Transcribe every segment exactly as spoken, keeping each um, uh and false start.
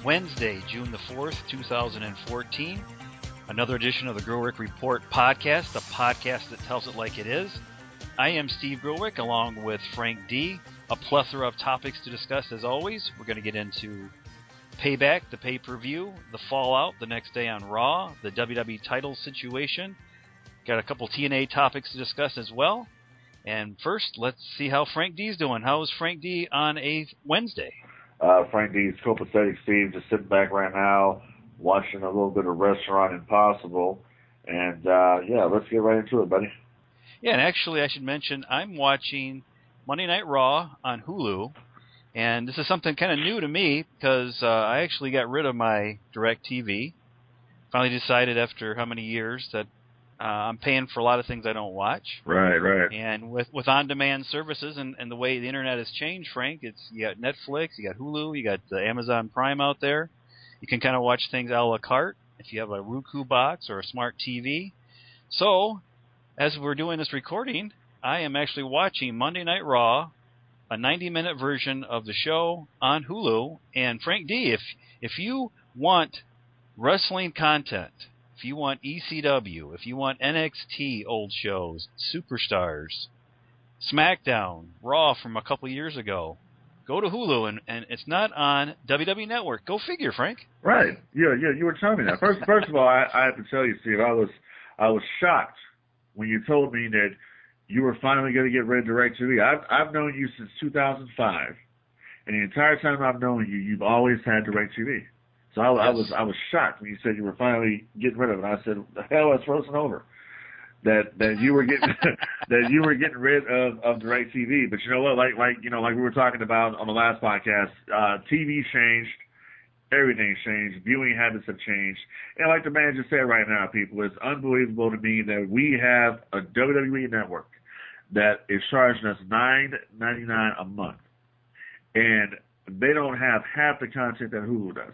Wednesday, June the fourth, two thousand fourteen. Another edition of the Grillwick Report podcast, the podcast that tells it like it is. I am Steve Grillwick along with Frank D. A plethora of topics to discuss as always. We're going to get into Payback, the pay-per-view, the fallout the next day on Raw, the W W E title situation. Got a couple T N A topics to discuss as well. And first, let's see how Frank D's doing. How is Frank D on a Wednesday? Uh, Frank D's copacetic Steve, just sitting back right now, watching a little bit of Restaurant Impossible. And, uh, yeah, let's get right into it, buddy. Yeah, and actually I should mention I'm watching Monday Night Raw on Hulu. And this is something kind of new to me because uh, I actually got rid of my DirecTV. Finally decided after how many years that uh, I'm paying for a lot of things I don't watch. Right, right. And with, with on-demand services and, and the way the internet has changed, Frank, it's you got Netflix, you got Hulu, you got the Amazon Prime out there. You can kind of watch things a la carte if you have a Roku box or a smart T V. So, as we're doing this recording, I am actually watching Monday Night Raw, a ninety-minute version of the show on Hulu. And Frank D, if if you want wrestling content, if you want E C W, if you want N X T old shows, Superstars, SmackDown, Raw from a couple years ago, go to Hulu, and, and it's not on W W E Network. Go figure, Frank. Right. Yeah, yeah, you were telling me that. First, first of all, I, I have to tell you, Steve, I was, I was shocked when you told me that you were finally going to get rid of DirecTV. I've, I've known you since two thousand five, and the entire time I've known you, you've always had DirecTV. So I, yes. I was, I was shocked when you said you were finally getting rid of it. I said, "The hell, it's frozen over." That that you were getting that you were getting rid of of DirecTV. But you know what? Like like you know, like we were talking about on the last podcast, uh, T V changed. Everything's changed. Viewing habits have changed. And like the man just said right now, people, it's unbelievable to me that we have a W W E network that is charging us nine ninety-nine a month, and they don't have half the content that Hulu does.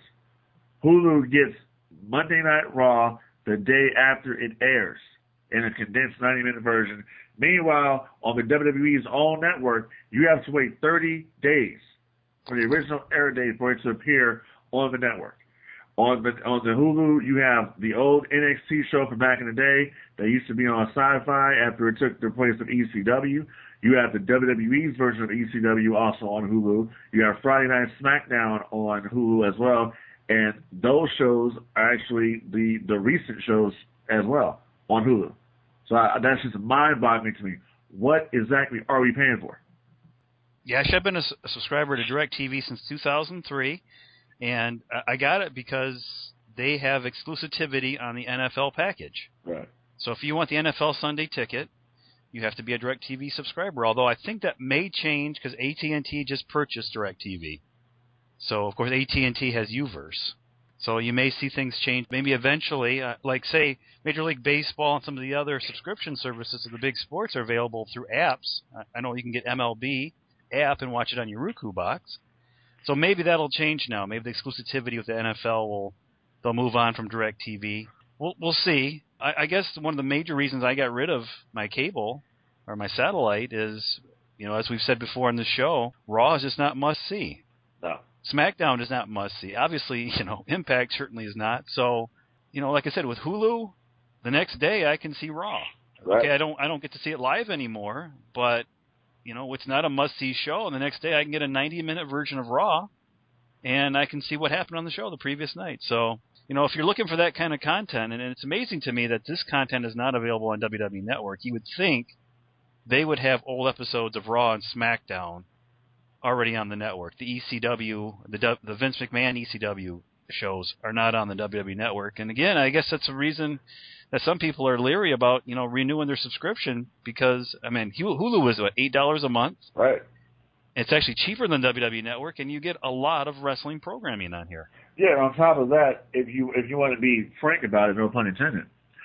Hulu gets Monday Night Raw the day after it airs in a condensed ninety-minute version. Meanwhile, on the W W E's own network, you have to wait thirty days for the original air date for it to appear on the network. On the on the Hulu, you have the old N X T show from back in the day that used to be on Sci-Fi after it took the place of E C W. You have the W W E's version of E C W also on Hulu. You have Friday Night SmackDown on Hulu as well. And those shows are actually the, the recent shows as well on Hulu. So I, that's just mind-boggling to me. What exactly are we paying for? Yeah, I've been a, a subscriber to DirecTV since two thousand three. And I got it because they have exclusivity on the N F L package. Right. So if you want the N F L Sunday ticket, you have to be a DirecTV subscriber. Although I think that may change because A T and T just purchased DirecTV. So, of course, A T and T has UVerse. So you may see things change. Maybe eventually, uh, like, say, Major League Baseball and some of the other subscription services of the big sports are available through apps. I know you can get M L B app and watch it on your Roku box. So maybe that'll change now. Maybe the exclusivity with the N F L will they'll move on from DirecTV. We'll we'll see. I, I guess one of the major reasons I got rid of my cable or my satellite is, you know, as we've said before on the show, Raw is just not must see. No. SmackDown is not must see. Obviously, you know, Impact certainly is not. So, you know, like I said, with Hulu, the next day I can see Raw. Right. Okay, I don't I don't get to see it live anymore, but you know, it's not a must-see show, and the next day I can get a ninety-minute version of Raw, and I can see what happened on the show the previous night. So, you know, if you're looking for that kind of content, and it's amazing to me that this content is not available on W W E Network, you would think they would have old episodes of Raw and SmackDown already on the network. The E C W, the the Vince McMahon E C W shows are not on the W W E Network. And again, I guess that's a reason that some people are leery about, you know, renewing their subscription because, I mean, Hulu was, what, eight dollars a month? Right. It's actually cheaper than W W E Network, and you get a lot of wrestling programming on here. Yeah, and on top of that, if you if you want to be frank about it, no pun intended,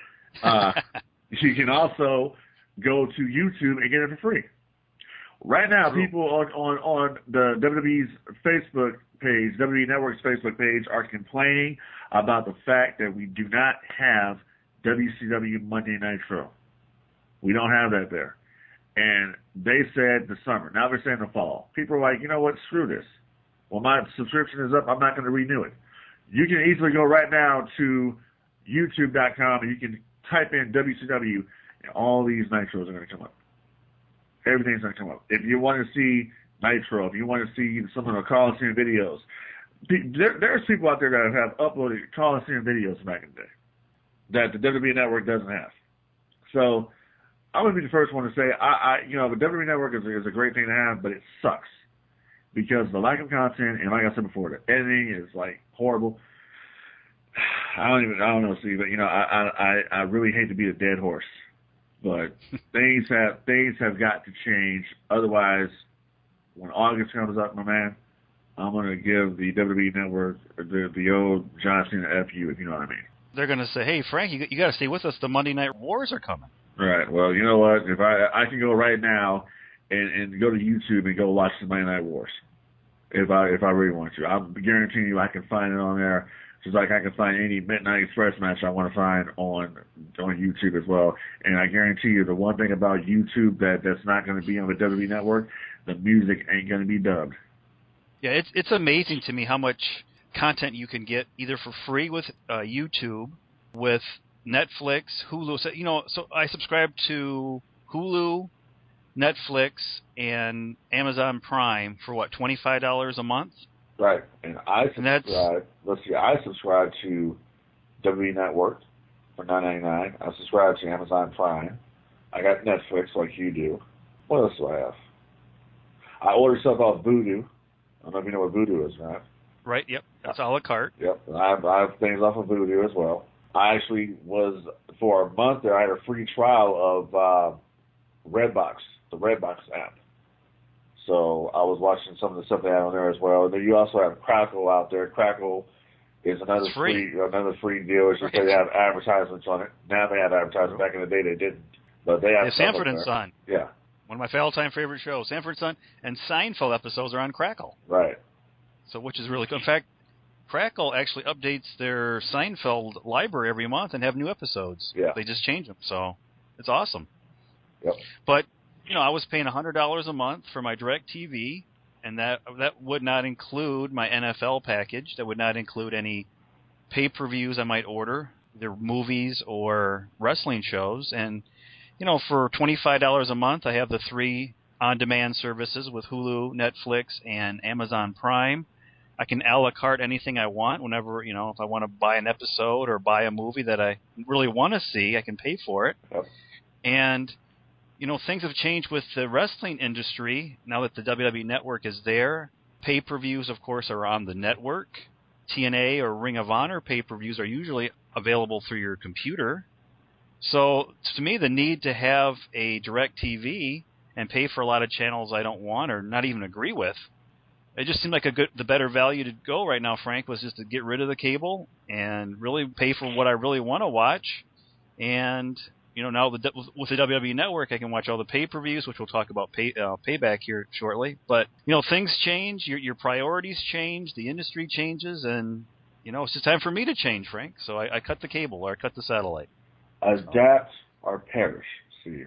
uh, you can also go to YouTube and get it for free. Right now, True. people on, on, on the W W E's Facebook page, W W E Network's Facebook page, are complaining about the fact that we do not have W C W Monday Nitro. We don't have that there. And they said the summer. Now they're saying the fall. People are like, you know what, screw this. Well, my subscription is up. I'm not going to renew it. You can easily go right now to YouTube dot com and you can type in W C W and all these Nitros are going to come up. Everything's going to come up. If you want to see Nitro, if you want to see some of the Coliseum videos, there, there's people out there that have uploaded Coliseum videos back in the day that the W W E Network doesn't have. So I'm going to be the first one to say, I, I you know, the W W E Network is, is a great thing to have, but it sucks because the lack of content, and like I said before, the editing is like horrible. I don't even, I don't know, Steve, but you know, I, I, I really hate to be a dead horse, but things have, things have got to change. Otherwise, when August comes up, my man, I'm going to give the W W E Network the, the old John Cena F U, if you know what I mean. They're going to say, hey, Frank, you, you got to stay with us. The Monday Night Wars are coming. Right. Well, you know what? If I I can go right now and, and go to YouTube and go watch the Monday Night Wars, if I if I really want to, I'm guaranteeing you I can find it on there. Just like I can find any Midnight Express match I want to find on on YouTube as well. And I guarantee you, the one thing about YouTube that that's not going to be on the W W E Network, the music ain't going to be dubbed. Yeah, it's it's amazing to me how much content you can get either for free with uh, YouTube, with Netflix, Hulu. So, you know, so I subscribe to Hulu, Netflix, and Amazon Prime for what, twenty-five dollars a month? Right, and I subscribe. And let's see, I subscribe to W W E Network for nine ninety-nine. I subscribe to Amazon Prime. I got Netflix like you do. What else do I have? I order stuff off Vudu. I don't know if you know what Vudu is, right? Right, yep. That's a la carte. Yep. I have, I have things off of Vudu as well. I actually was, for a month there, I had a free trial of uh, Redbox, the Redbox app. So I was watching some of the stuff they had on there as well. And then you also have Crackle out there. Crackle is another it's free. free another free deal. It's just right. They have advertisements on it. Now they have advertisements. Back in the day they didn't. But they have yeah, Sanford and Son. Yeah. One of my all-time favorite shows. Sanford and Son and Seinfeld episodes are on Crackle. Right. So which is really cool. In fact, Crackle actually updates their Seinfeld library every month and have new episodes. Yeah. They just change them. So it's awesome. Yep. But, you know, I was paying one hundred dollars a month for my DirecTV, and that that would not include my N F L package. That would not include any pay-per-views I might order, either movies or wrestling shows. And, you know, for twenty-five dollars a month, I have the three on-demand services with Hulu, Netflix, and Amazon Prime. I can a la carte anything I want whenever, you know, if I want to buy an episode or buy a movie that I really want to see, I can pay for it. Yep. And, you know, things have changed with the wrestling industry now that the W W E Network is there. Pay-per-views, of course, are on the network. T N A or Ring of Honor pay-per-views are usually available through your computer. So, to me, the need to have a DirecTV and pay for a lot of channels I don't want or not even agree with, it just seemed like a good, the better value to go right now, Frank, was just to get rid of the cable and really pay for what I really want to watch. And, you know, now with the W W E Network, I can watch all the pay-per-views, which we'll talk about pay, uh, payback here shortly. But, you know, things change, your, your priorities change, the industry changes, and, you know, it's just time for me to change, Frank. So I, I cut the cable or I cut the satellite. Adapt or perish, Steve.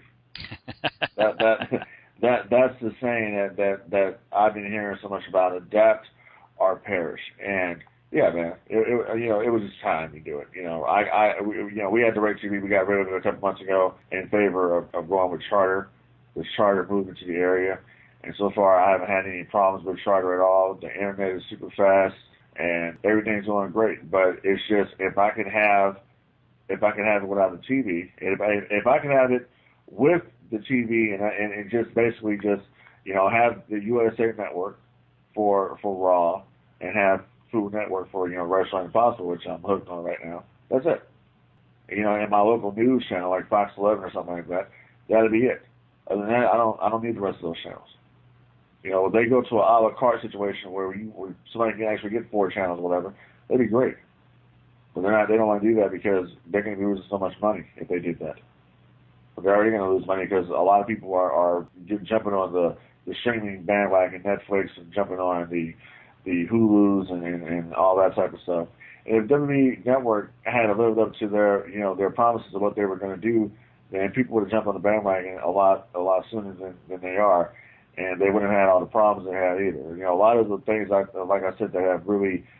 that that that that's the saying that, that that I've been hearing so much about. Adapt or perish. And yeah, man, it, it, you know, it was just time to do it. You know, I I we, you know we had DirecTV, we got rid of it a couple months ago in favor of, of going with Charter. The Charter moved into the area, and so far I haven't had any problems with Charter at all. The internet is super fast, and everything's going great. But it's just if I could have if I can have it without the T V, and if I, if I can have it with the T V and, and, and just basically just, you know, have the U S A Network for for Raw and have Food Network for, you know, Wrestling Impossible, which I'm hooked on right now. That's it. You know, and my local news channel like Fox eleven or something like that, that'd be it. Other than that, I don't I don't need the rest of those channels. You know, if they go to an a la carte situation where, you, where somebody can actually get four channels or whatever, that'd be great. But they're not, they don't want to do that because they're going to be losing so much money if they did that. But they're already going to lose money because a lot of people are, are jumping on the, the streaming bandwagon, Netflix, and jumping on the the Hulus and, and, and all that type of stuff. And if W W E Network had lived up to their, you know, their promises of what they were going to do, then people would have jumped on the bandwagon a lot a lot sooner than, than they are, and they wouldn't have had all the problems they had either. You know, a lot of the things, like, like I said, that have really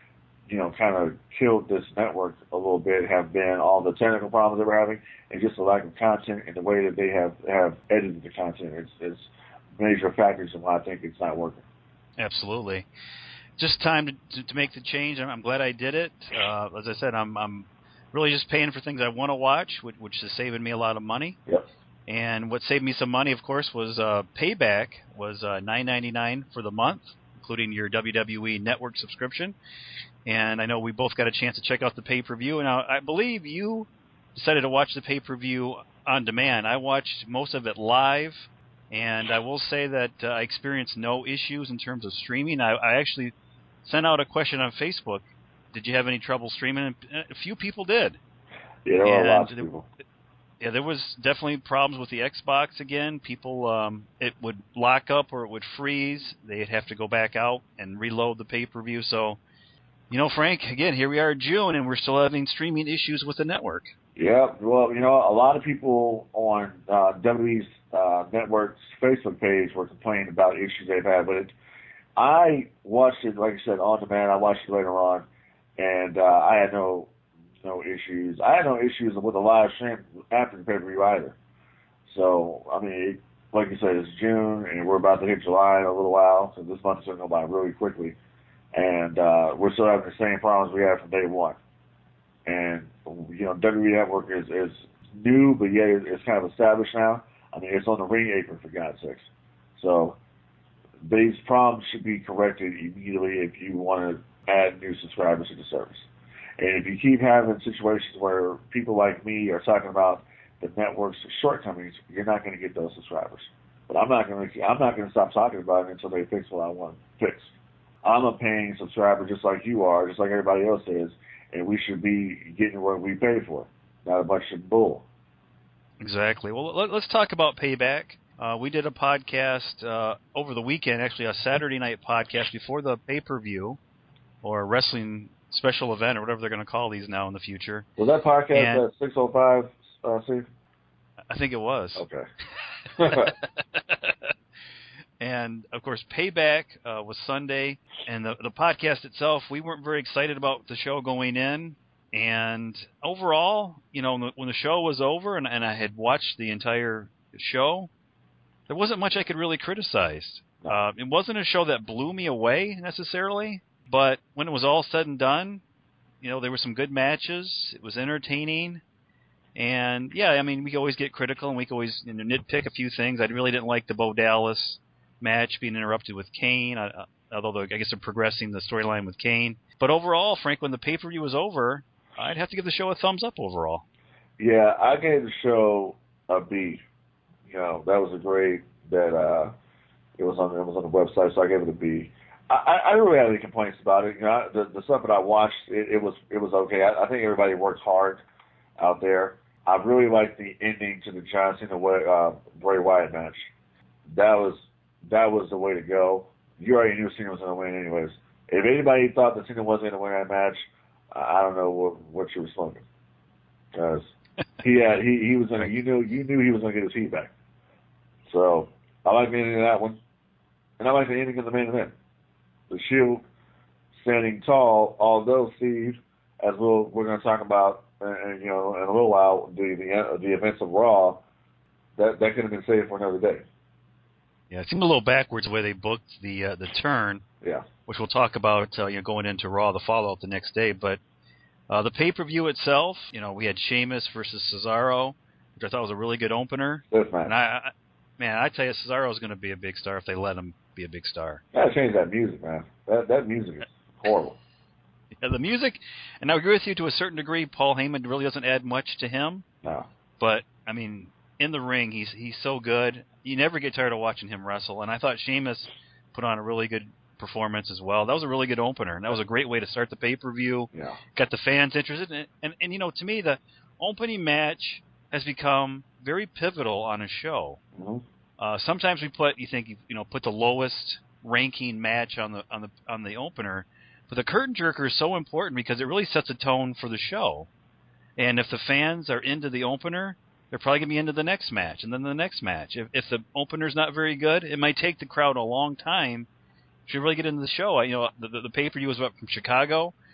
you know, kind of killed this network a little bit have been all the technical problems they were having and just the lack of content and the way that they have, have edited the content. It's, it's major factors in why I think it's not working. Absolutely. Just time to, to, to make the change. I'm, I'm glad I did it. Uh, as I said, I'm, I'm really just paying for things I want to watch, which, which is saving me a lot of money. Yep. And what saved me some money, of course, was uh, Payback was uh, nine ninety-nine for the month, including your W W E Network subscription. And I know we both got a chance to check out the pay-per-view. And I, I believe you decided to watch the pay-per-view on demand. I watched most of it live, and I will say that uh, I experienced no issues in terms of streaming. I, I actually sent out a question on Facebook. Did you have any trouble streaming? And a few people did. Yeah, there were and lots of people. Yeah, there was definitely problems with the Xbox again. People, um, it would lock up or it would freeze. They'd have to go back out and reload the pay-per-view. So, you know, Frank, again, here we are in June, and we're still having streaming issues with the network. Yeah, well, you know, a lot of people on uh, W W E's uh, network's Facebook page were complaining about issues they've had, but it, I watched it, like I said, on demand. I watched it later on, and uh, I had no no issues. I had no issues with the live stream after the pay-per-view either. So, I mean, it, like you said, it's June, and we're about to hit July in a little while, so this month's going to go by really quickly. And uh, we're still having the same problems we had from day one. And, you know, W W E Network is, is new, but yet it's kind of established now. I mean, it's on the ring apron, for God's sakes. So these problems should be corrected immediately if you want to add new subscribers to the service. And if you keep having situations where people like me are talking about the network's shortcomings, you're not going to get those subscribers. But I'm not going to I'm not going to stop talking about it until they fix what I want fixed. I'm a paying subscriber just like you are, just like everybody else is, and we should be getting what we pay for, not a bunch of bull. Exactly. Well, let, let's talk about Payback. Uh, we did a podcast uh, over the weekend, actually a Saturday night podcast before the pay-per-view or wrestling special event or whatever they're going to call these now in the future. Was that podcast and, at six oh five, uh, Steve? I think it was. Okay. And, of course, Payback uh, was Sunday. And the, the podcast itself, we weren't very excited about the show going in. And overall, you know, when the show was over and, and I had watched the entire show, there wasn't much I could really criticize. Uh, it wasn't a show that blew me away necessarily. But when it was all said and done, you know, there were some good matches. It was entertaining. And, yeah, I mean, we could always get critical and we could always you know, nitpick a few things. I really didn't like the Bo Dallas match being interrupted with Kane, uh, although I guess they're progressing the storyline with Kane. But overall, Frank, when the pay-per-view was over, I'd have to give the show a thumbs up overall. Yeah, I gave the show a B. You know, that was a grade that uh, it was on it was on the website, so I gave it a B. I, I don't really have any complaints about it. You know, I, the, the stuff that I watched, it, it was it was okay. I, I think everybody works hard out there. I really liked the ending to the John Cena uh, Bray Wyatt match. That was that was the way to go. You already knew Cena was going to win, anyways. If anybody thought that Cena wasn't going to win that match, I don't know what, what you were smoking, because he had he, he was going to you knew you knew he was going to get his heat back. So I like the ending of that one, and I like the ending of the main event. The Shield standing tall, although Steve, as we'll, we're going to talk about, and you know, in a little while, the the, the events of Raw, that that could have been saved for another day. Yeah, it seemed a little backwards the way they booked the uh, the turn. Yeah. Which we'll talk about, uh, you know, going into Raw, the fallout the next day. But uh, the pay-per-view itself, you know, we had Sheamus versus Cesaro, which I thought was a really good opener. That's nice. And I, I, man, I tell you, Cesaro's going to be a big star if they let him be a big star. Gotta change that music, man. That that music is horrible. Yeah, the music, and I agree with you to a certain degree. Paul Heyman really doesn't add much to him. No. But I mean, in the ring, he's he's so good. You never get tired of watching him wrestle. And I thought Sheamus put on a really good performance as well. That was a really good opener, and that was a great way to start the pay-per-view. Yeah. Got the fans interested in it. And, and, you know, to me, the opening match has become very pivotal on a show. Mm-hmm. Uh, sometimes we put, you think, you know, put the lowest ranking match on the on the on the opener, but the curtain jerker is so important because it really sets a tone for the show. And if the fans are into the opener, they're probably going to be into the next match and then the next match. If, if the opener's not very good, it might take the crowd a long time to really get into the show. You know, the, the, the pay-per-view was up from Chicago.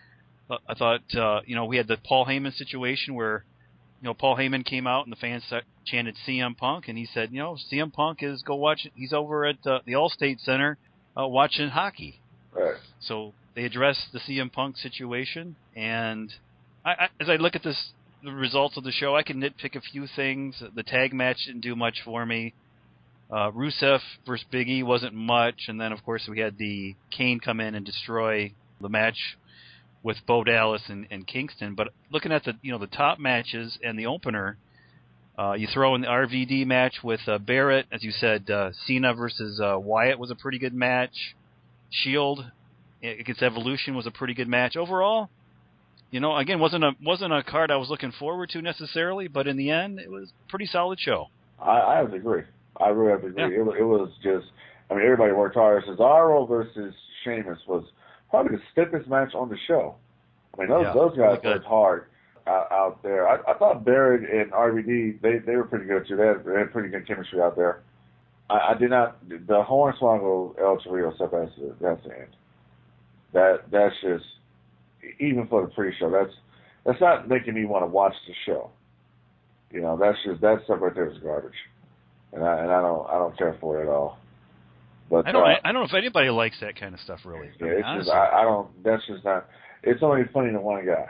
I thought, uh, you know, we had the Paul Heyman situation where, you know, Paul Heyman came out and the fans chanted C M Punk, and he said, you know, C M Punk is go watch. He's over at uh, the Allstate Center uh, watching hockey. Right. So they addressed the C M Punk situation, and I, I, as I look at this, the results of the show, I can nitpick a few things. The tag match didn't do much for me. Uh, Rusev versus Big E wasn't much, and then of course we had the Kane come in and destroy the match with Bo Dallas and, and Kingston. But looking at the you know the top matches and the opener, uh, you throw in the R V D match with uh, Barrett, as you said, uh, Cena versus uh, Wyatt was a pretty good match. Shield against Evolution was a pretty good match overall. You know, again, wasn't a wasn't a card I was looking forward to necessarily, but in the end, it was a pretty solid show. I, I have to agree. I really have to agree. Yeah. It, it was just, I mean, everybody worked hard. Cesaro versus Sheamus was probably the stiffest match on the show. I mean, those Yeah, those guys really worked hard out, out there. I, I thought Barrett and R V D, they they were pretty good too. They had, they had pretty good chemistry out there. I, I did not, the Hornswoggle El Torrio stuff, that's, that's the end. That, that's just, even for the pre-show, that's, that's not making me want to watch the show. You know, that's just, that stuff right there is garbage. And I, and I don't, I don't care for it at all. But, I don't, uh, I don't know if anybody likes that kind of stuff really. yeah, I mean, it's honestly. just, I, I don't, that's just not, it's only funny to one guy.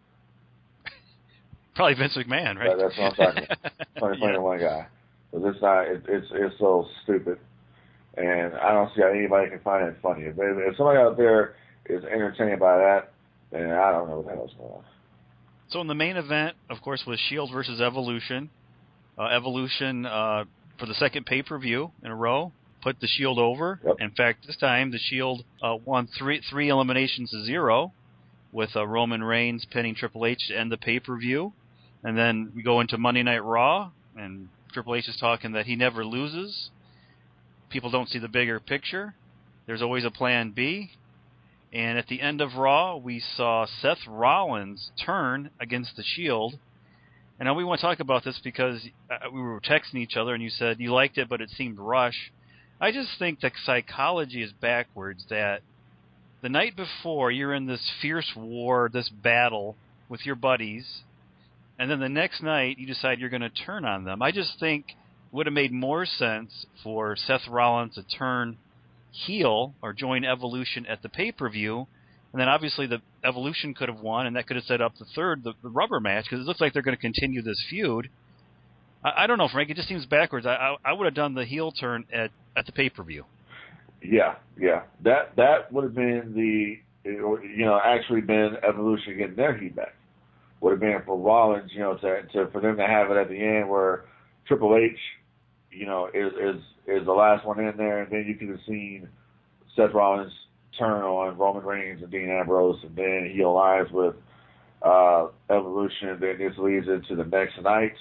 Probably Vince McMahon, right? That, that's what I'm talking about. It's only funny Yeah. to one guy. But it's not, it, it's, it's so stupid. And I don't see how anybody can find it funny. If, if somebody out there is entertained by that, then I don't know what the hell's going on. So in the main event, of course, was Shield versus Evolution. Uh, Evolution, uh, for the second pay-per-view in a row, put the Shield over. Yep. In fact, this time the Shield uh, won three three eliminations to zero, with uh, Roman Reigns pinning Triple H to end the pay-per-view. And then we go into Monday Night Raw, and Triple H is talking that he never loses. People don't see the bigger picture. There's always a plan B. And at the end of Raw, we saw Seth Rollins turn against the Shield. And now we want to talk about this because uh, we were texting each other, and you said you liked it, but it seemed rushed. I just think the psychology is backwards, that the night before you're in this fierce war, this battle with your buddies, and then the next night you decide you're going to turn on them. I just think it would have made more sense for Seth Rollins to turn heel or join Evolution at the pay-per-view, and then obviously the Evolution could have won, and that could have set up the third, the, the rubber match, because it looks like they're going to continue this feud. I, I don't know, Frank. It just seems backwards. I, I, I would have done the heel turn at, at the pay-per-view. Yeah, yeah. That that would have been the, you know, actually been Evolution getting their heat back. Would have been for Rollins, you know, to, to for them to have it at the end where Triple H, you know, is is is the last one in there, and then you could have seen Seth Rollins turn on Roman Reigns and Dean Ambrose, and then he aligns with uh, Evolution. Then this leads into the next night,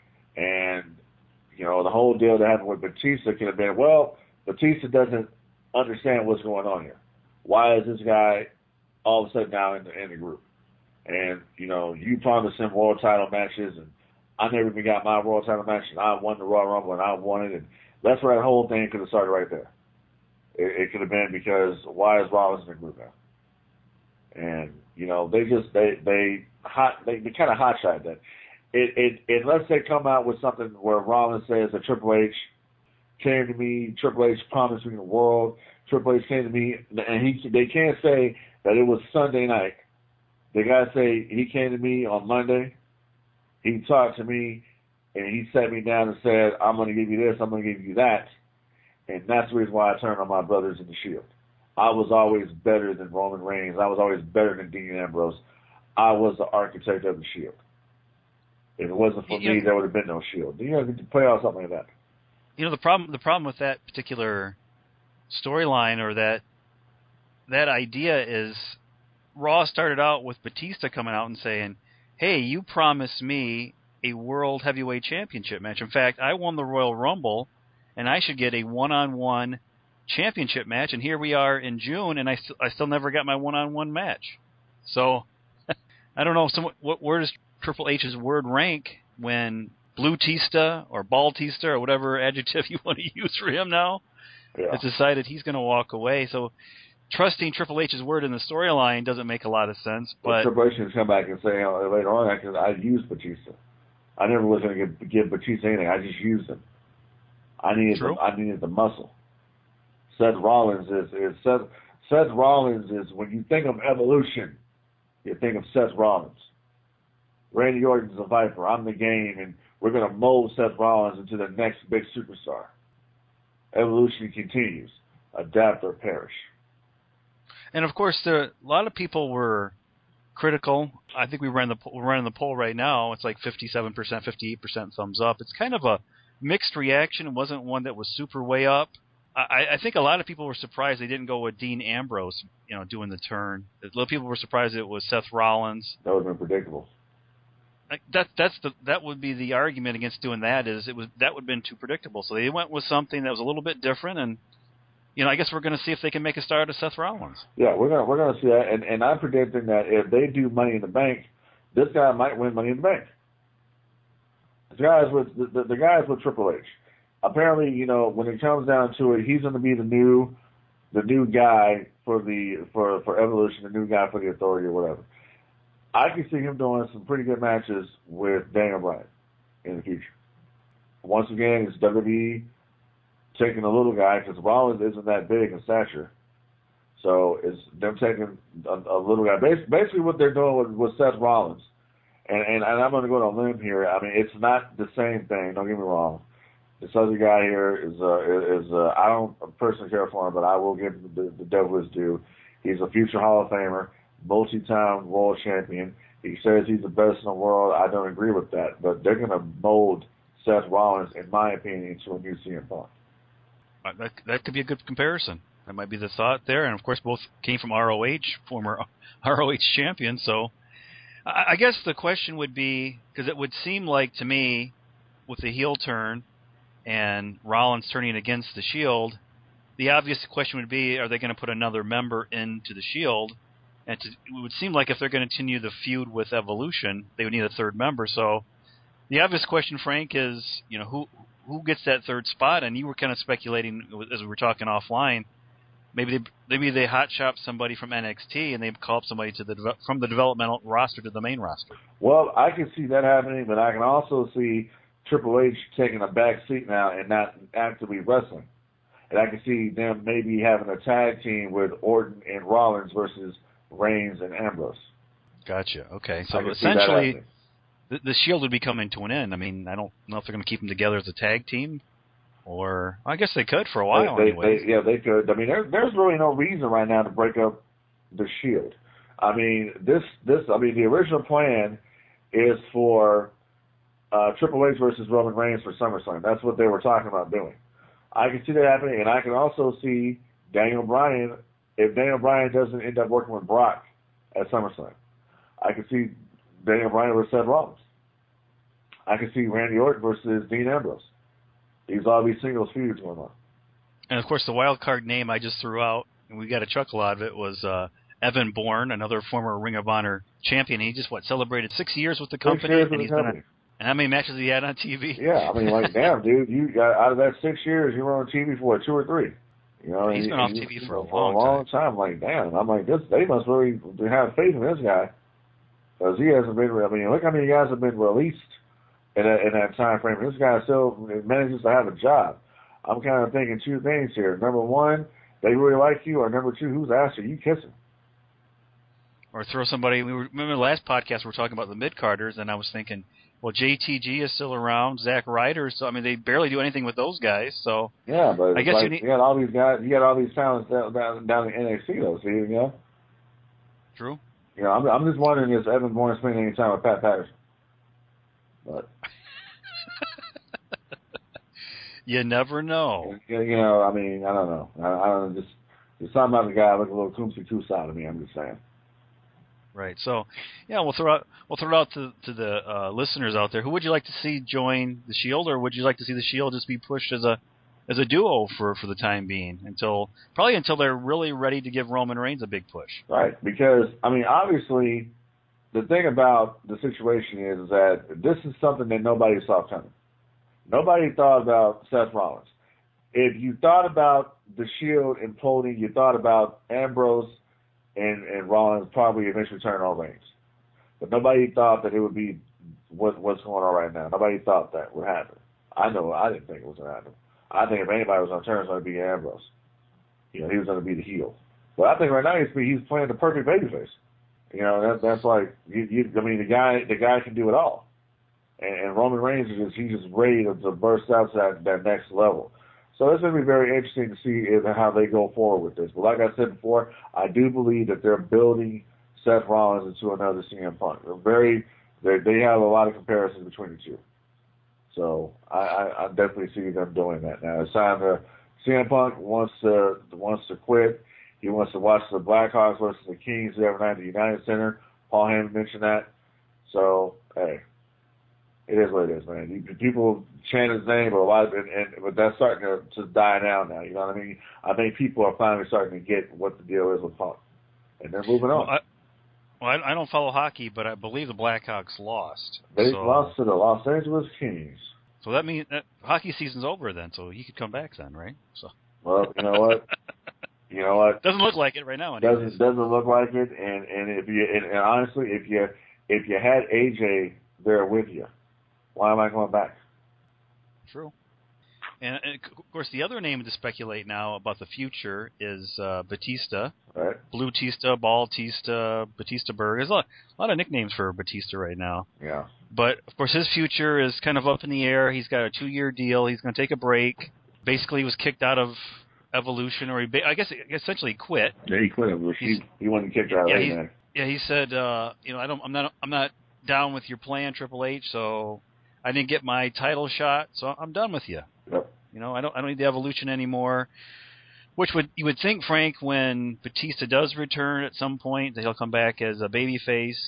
and you know the whole deal that happened with Batista could have been, well, Batista doesn't understand what's going on here. Why is this guy all of a sudden now in the, in the group? And you know you promised him world title matches, and I never even got my world title match, and I won the Royal Rumble, and I won it, and that's where that whole thing could have started right there. It, it could have been because why is Rollins in the group now? And you know they just they they hot they, they kind of hot shot that. It, it unless they come out with something where Rollins says that Triple H came to me, Triple H promised me the world, Triple H came to me, and he they can't say that it was Sunday night. They gotta say he came to me on Monday. He talked to me, and he sat me down and said, I'm going to give you this, I'm going to give you that. And that's the reason why I turned on my brothers in the Shield. I was always better than Roman Reigns. I was always better than Dean Ambrose. I was the architect of the Shield. If it wasn't for you me, know, there would have been no Shield. You know, to play out something like that. You know, the problem the problem with that particular storyline or that that idea is Raw started out with Batista coming out and saying, hey, you promised me a World Heavyweight Championship match. In fact, I won the Royal Rumble, and I should get a one-on-one championship match. And here we are in June, and I, st- I still never got my one-on-one match. So, I don't know, some, what, where does Triple H's word rank when Blue Tista or Baltista or whatever adjective you want to use for him now Yeah. has decided he's going to walk away. So, trusting Triple H's word in the storyline doesn't make a lot of sense. But well, Triple H can come back and say, oh, later on, I, can, I used Batista. I never was going to give, give Batista anything. I just used him. I needed the, I needed the muscle. Seth Rollins is, is Seth, Seth Rollins is, when you think of evolution, you think of Seth Rollins. Randy Orton's a Viper. I'm the Game, and we're going to mold Seth Rollins into the next big superstar. Evolution continues. Adapt or perish. And of course, there, a lot of people were critical. I think we ran the we're running the poll right now. It's like fifty-seven percent, fifty-eight percent thumbs up. It's kind of a mixed reaction. It wasn't one that was super way up. I, I think a lot of people were surprised they didn't go with Dean Ambrose, you know, doing the turn. A lot of people were surprised it was Seth Rollins. That would have been predictable. That that's the that would be the argument against doing that is it was that would have been too predictable. So they went with something that was a little bit different, and you know I guess we're going to see if they can make a star out of Seth Rollins. Yeah, we're gonna we're gonna see that, and and I'm predicting that if they do Money in the Bank, this guy might win Money in the Bank. The guys with the, the, the guys with Triple H. Apparently, you know, when it comes down to it, he's going to be the new the new guy for the for for Evolution, the new guy for the Authority or whatever. I can see him doing some pretty good matches with Daniel Bryan in the future. Once again, it's W W E taking a little guy because Rollins isn't that big in stature. So it's them taking a, a little guy. Basically what they're doing with, with Seth Rollins, and, and, and I'm going to go on a limb here. I mean, it's not the same thing. Don't get me wrong. This other guy here is, uh, is uh, I don't personally care for him, but I will give the, the devil his due. He's a future Hall of Famer. Multi-time world champion. He says he's the best in the world. I don't agree with that, but they're going to mold Seth Rollins, in my opinion, into a new C M Punk. That, that could be a good comparison. That might be the thought there. And, of course, both came from R O H, former R O H champion. So I, I guess the question would be, because it would seem like to me, with the heel turn and Rollins turning against the Shield, the obvious question would be, are they going to put another member into the Shield? And to, it would seem like if they're going to continue the feud with Evolution, they would need a third member. So the obvious question, Frank, is, you know, who who gets that third spot? And you were kind of speculating as we were talking offline. Maybe they maybe they hot shop somebody from N X T and they call up somebody to the from the developmental roster to the main roster. Well, I can see that happening, but I can also see Triple H taking a back seat now and not actively wrestling. And I can see them maybe having a tag team with Orton and Rollins versus Reigns and Ambrose. Gotcha. Okay. So essentially, the, the Shield would be coming to an end. I mean, I don't know if they're going to keep them together as a tag team, or I guess they could for a while. They, they, anyway. They, yeah, they could. I mean, there, there's really no reason right now to break up the Shield. I mean, this, this. I mean, the original plan is for uh, Triple H versus Roman Reigns for SummerSlam. That's what they were talking about doing. I can see that happening, and I can also see Daniel Bryan. If Daniel Bryan doesn't end up working with Brock at SummerSlam, I can see Daniel Bryan versus Seth Rollins. I can see Randy Orton versus Dean Ambrose. These all these singles feuds going on. And of course, the wild card name I just threw out, and we got a chuckle out of it, was uh, Evan Bourne, another former Ring of Honor champion. He just what celebrated six years with the company, six years with and he's the company. been a, and how many matches he had on T V? Yeah, I mean, like, damn, dude, you got out of that six years, you were on T V for what, two or three? You know, he's and, been off and T V you, for a for long, a long time. time. Like, damn, I'm like, this. They must really have faith in this guy because he hasn't been. I mean, look how many guys have been released in that, in that time frame. This guy still manages to have a job. I'm kind of thinking two things here. Number one, they really like you, or number two, whose ass are you kissing? Or throw somebody. We were, remember the last podcast we were talking about the mid carders, and I was thinking, well, J T G is still around, Zack Ryder. So I mean, they barely do anything with those guys. So yeah, but I guess like, you, need, you got all these guys. You got all these talents down down, down in N X T, though. See, you know. True. You know, I'm, I'm just wondering if Evan Bourne spending any time with Pat Patterson. But you never know. You, you know, I mean, I don't know. I, I don't know. Just, just something about the guy look a little Kumsi Kusa to me. I'm just saying. Right. So, yeah, we'll throw out we'll throw it out to to the uh, listeners out there. Who would you like to see join the Shield, or would you like to see the Shield just be pushed as a as a duo for, for the time being until probably until they're really ready to give Roman Reigns a big push? Right. Because I mean, obviously, the thing about the situation is, is that this is something that nobody saw coming. Nobody thought about Seth Rollins. If you thought about the Shield imploding, you thought about Ambrose and, and Rollins probably eventually turn on Reigns. But nobody thought that it would be what, what's going on right now. Nobody thought that would happen. I know I didn't think it was going to happen. I think if anybody was going to turn, it was going to be Ambrose. You know, he was going to be the heel. But I think right now he's he's playing the perfect babyface. You know, that, that's like, you, you, I mean, the guy the guy can do it all. And, and Roman Reigns is just, he's just ready to, to burst out to that, that next level. So it's going to be very interesting to see if, how they go forward with this. But like I said before, I do believe that they're building Seth Rollins into another C M Punk. They're very, they they have a lot of comparisons between the two. So I, I, I definitely see them doing that now. It's time to, C M Punk wants to wants to quit. He wants to watch the Blackhawks versus the Kings every night at the United Center. Paul Heyman mentioned that. So hey, it is what it is, man. You, people chant his name, but a lot of it, and but that's starting to, to die down now. You know what I mean? I think people are finally starting to get what the deal is with Punk, and they're moving on. Well, I, well, I, I don't follow hockey, but I believe the Blackhawks lost. They so, lost to the Los Angeles Kings. So that means that hockey season's over then. So he could come back then, right? So. Well, you know what? You know what? Doesn't look like it right now. Anyways. Doesn't doesn't look like it. And and if you and, and honestly, if you if you had A J there with you, why am I going back? True. And, and of course, the other name to speculate now about the future is uh, Batista. Right. Blue Tista, Ball Tista, Batista Berg. There's a lot, a lot of nicknames for Batista right now. Yeah. But of course, his future is kind of up in the air. He's got a two-year deal. He's going to take a break. Basically, he was kicked out of Evolution, or he, I guess, essentially quit. Yeah, he quit Evolution. He, he wasn't kicked out. Yeah, right he, there. yeah. He said, uh, you know, I don't, I'm not, I'm not down with your plan, Triple H. So I didn't get my title shot, so I'm done with you. Yep. You know, I don't, I don't need the Evolution anymore. Which would you would think, Frank, when Batista does return at some point, that he'll come back as a babyface,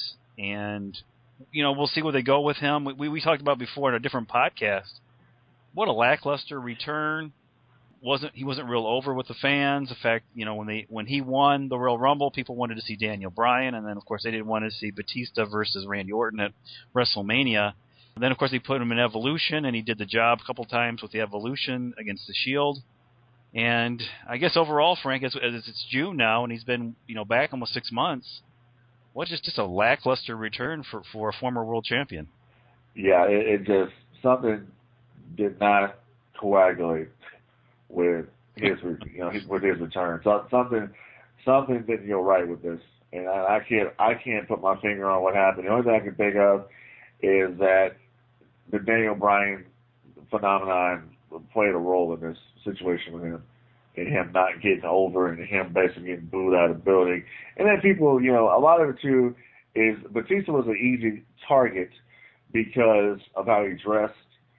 and you know, we'll see where they go with him. We, we we talked about before in a different podcast. What a lackluster return. Wasn't he wasn't real over with the fans. In fact, you know, when they when he won the Royal Rumble, people wanted to see Daniel Bryan, and then of course they didn't want to see Batista versus Randy Orton at WrestleMania. And then of course they put him in Evolution, and he did the job a couple times with the Evolution against the Shield. And I guess overall, Frank, as, as it's June now, and he's been you know back almost six months. What just just a lackluster return for for a former world champion? Yeah, it, it just something did not coagulate with his, you know, his, with his return. So, something, something didn't go right with this, and I, I can't, I can't put my finger on what happened. The only thing I can think of is that the Daniel Bryan phenomenon played a role in this situation with him, and him not getting over, and him basically getting booed out of the building. And then people, you know, a lot of it too is Batista was an easy target because of how he dressed,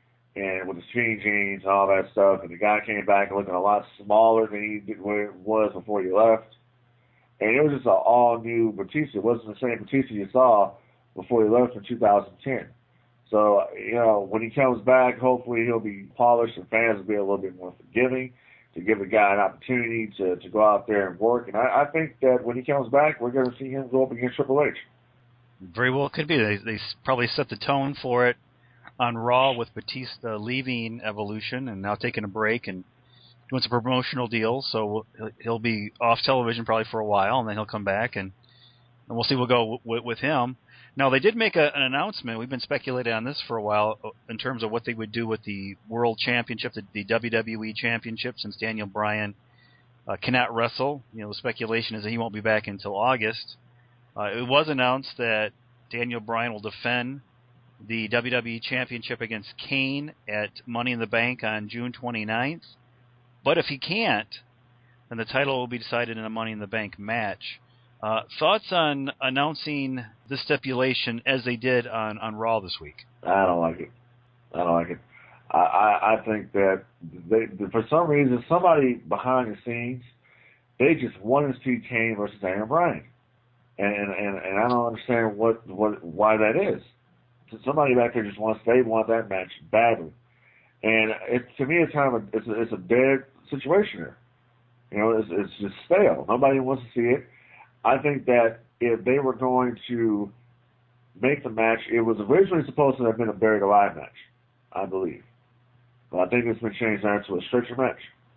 and with the skinny jeans and all that stuff, and the guy came back looking a lot smaller than he did, was before he left. And it was just an all-new Batista. It wasn't the same Batista you saw before he left in two thousand ten. So, you know, when he comes back, hopefully he'll be polished and fans will be a little bit more forgiving to give the guy an opportunity to, to go out there and work. And I, I think that when he comes back, we're going to see him go up against Triple H. Very well could be. They, they probably set the tone for it on Raw with Batista leaving Evolution and now taking a break and doing some promotional deals. So he'll be off television probably for a while, and then he'll come back, and, and we'll see what we'll go w- with him. Now, they did make a, an announcement. We've been speculating on this for a while in terms of what they would do with the World Championship, the, the W W E Championship, since Daniel Bryan uh, cannot wrestle. You know, the speculation is that he won't be back until August. Uh, it was announced that Daniel Bryan will defend the W W E Championship against Kane at Money in the Bank on June twenty-ninth. But if he can't, then the title will be decided in a Money in the Bank match. Uh, thoughts on announcing this stipulation as they did on, on Raw this week? I don't like it. I don't like it. I, I, I think that they, for some reason, somebody behind the scenes, they just want to see Kane versus Daniel Bryan. And, and, and I don't understand what, what why that is. Somebody back there just wants, they want that match badly. And it, to me, it's kind of a, it's a, it's a dead situation here. You know, it's, it's just stale. Nobody wants to see it. I think that if they were going to make the match, it was originally supposed to have been a buried alive match, I believe. But I think it's been changed now to a stretcher match.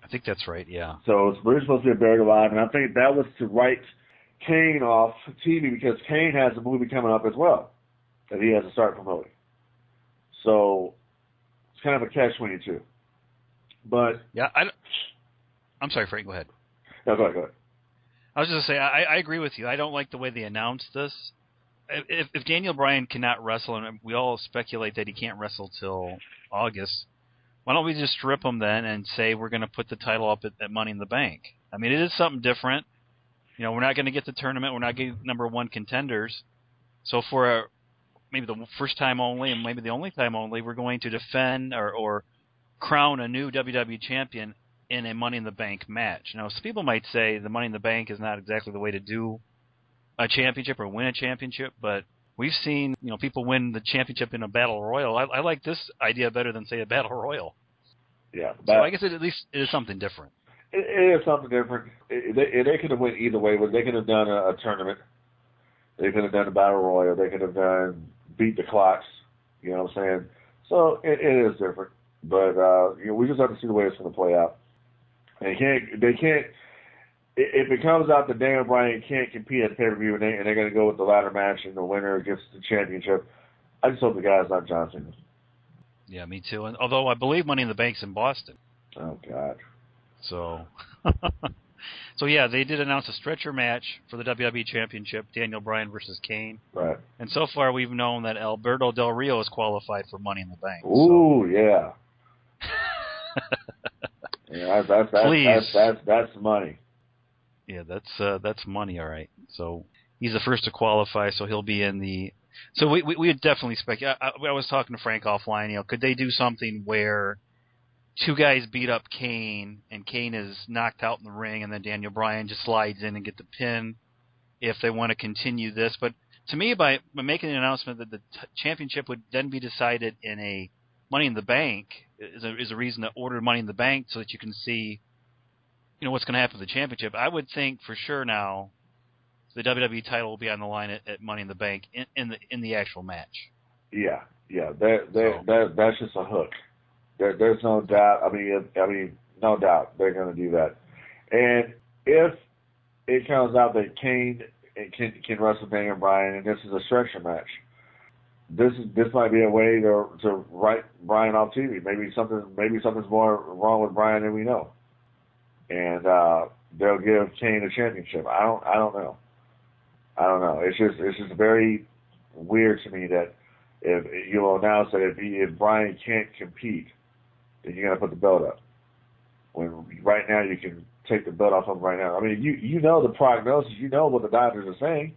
I think that's right, yeah. So it's really supposed to be a Buried Alive, and I think that was to write Kane off T V because Kane has a movie coming up as well that he has to start promoting. So it's kind of a catch twenty-two. But yeah, I, I'm sorry, Frank. Go ahead. No, go ahead. Go ahead. I was just gonna say I, I agree with you. I don't like the way they announced this. If, if Daniel Bryan cannot wrestle, and we all speculate that he can't wrestle till August, why don't we just strip him then and say we're going to put the title up at, at Money in the Bank? I mean, it is something different. You know, we're not going to get the tournament. We're not getting number one contenders. So for a, maybe the first time only and maybe the only time only, we're going to defend or, or crown a new W W E champion in a Money in the Bank match. Now, some people might say the Money in the Bank is not exactly the way to do a championship or win a championship, but we've seen, you know, people win the championship in a battle royal. I, I like this idea better than, say, a battle royal. Yeah. So I guess it, at least it is something different. It, it is something different. It, they, they could have went either way, but they could have done a, a tournament. They could have done a battle royal. They could have done beat the clocks. You know what I'm saying? So it, it is different. But uh, you know, we just have to see the way it's going to play out. They can't. They can't. If it comes out that Daniel Bryan can't compete at pay-per-view and, they, and they're going to go with the ladder match and the winner gets the championship, I just hope the guy's not John Cena. Yeah, me too. And although I believe Money in the Bank's in Boston. Oh God. So, so yeah, they did announce a stretcher match for the W W E Championship, Daniel Bryan versus Kane. Right. And so far, we've known that Alberto Del Rio is qualified for Money in the Bank. Ooh, so. yeah. yeah, that's that's that's, Please. that's that's that's money. Yeah, that's uh, that's money, all right. So he's the first to qualify, so he'll be in the. So we we, we would definitely speculate. I, I was talking to Frank offline. You know, could they do something where two guys beat up Kane and Kane is knocked out in the ring, and then Daniel Bryan just slides in and get the pin if they want to continue this? But to me, by, by making an announcement that the t- championship would then be decided in a Money in the Bank is a, is a reason to order Money in the Bank so that you can see, you know, what's going to happen with the championship. I would think for sure now the W W E title will be on the line at, at Money in the Bank in, in the in the actual match. Yeah, yeah, that that So. that that's just a hook. There, there's no doubt. I mean, I mean, no doubt they're going to do that. And if it comes out that Kane can can wrestle Daniel Bryan, and this is a stretcher match, this is this might be a way to to write Bryan off T V. Maybe something maybe something's more wrong with Bryan than we know, and uh, they'll give Kane a championship. I don't I don't know. I don't know. It's just it's just very weird to me that if you will announce that if he, if Bryan can't compete, then you got to put the belt up. When right now you can take the belt off him right now. I mean, you you know the prognosis, you know what the doctors are saying.